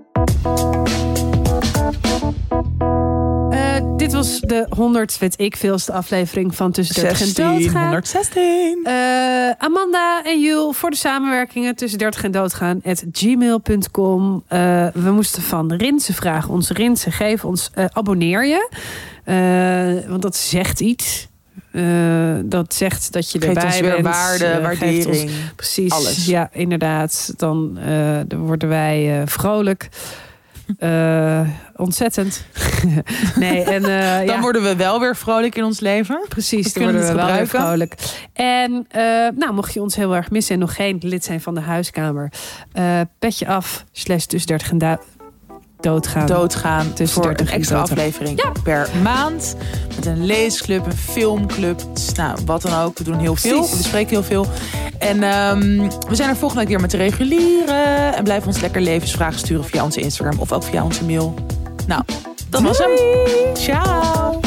Speaker 4: Uh, dit was de honderd, weet ik veelste aflevering van Tussen dertig en Doodgaan.
Speaker 3: honderdzestien.
Speaker 4: Uh, Amanda en Jules voor de samenwerkingen Tussen dertig en Doodgaan at gmail punt com. Uh, we moesten van Rinse vragen. Onze Rinse, geef ons, uh, abonneer je. Uh, want dat zegt iets. Uh, dat zegt dat je erbij
Speaker 3: geeft ons weer bent. Waarde, uh, waardering.
Speaker 4: Ons, precies.
Speaker 3: Alles.
Speaker 4: Ja, inderdaad. Dan, uh, dan worden wij uh, vrolijk. Uh, ontzettend. Nee, en, uh,
Speaker 3: dan
Speaker 4: ja.
Speaker 3: worden we wel weer vrolijk in ons leven.
Speaker 4: Precies, dan worden we wel weer vrolijk. En uh, nou, mocht je ons heel erg missen en nog geen lid zijn van de huiskamer, uh, petje af slash tussen dertig en da- doodgaan.
Speaker 3: Doodgaan
Speaker 4: tussen
Speaker 3: voor een extra aflevering ja. per maand. Met een leesclub, een filmclub. Nou, wat dan ook. We doen heel veel. Precies. We bespreken heel veel. En um, we zijn er volgende week weer met de reguliere. En blijf ons lekker levensvragen sturen via onze Instagram of ook via onze mail. Nou, dat was hem. Ciao.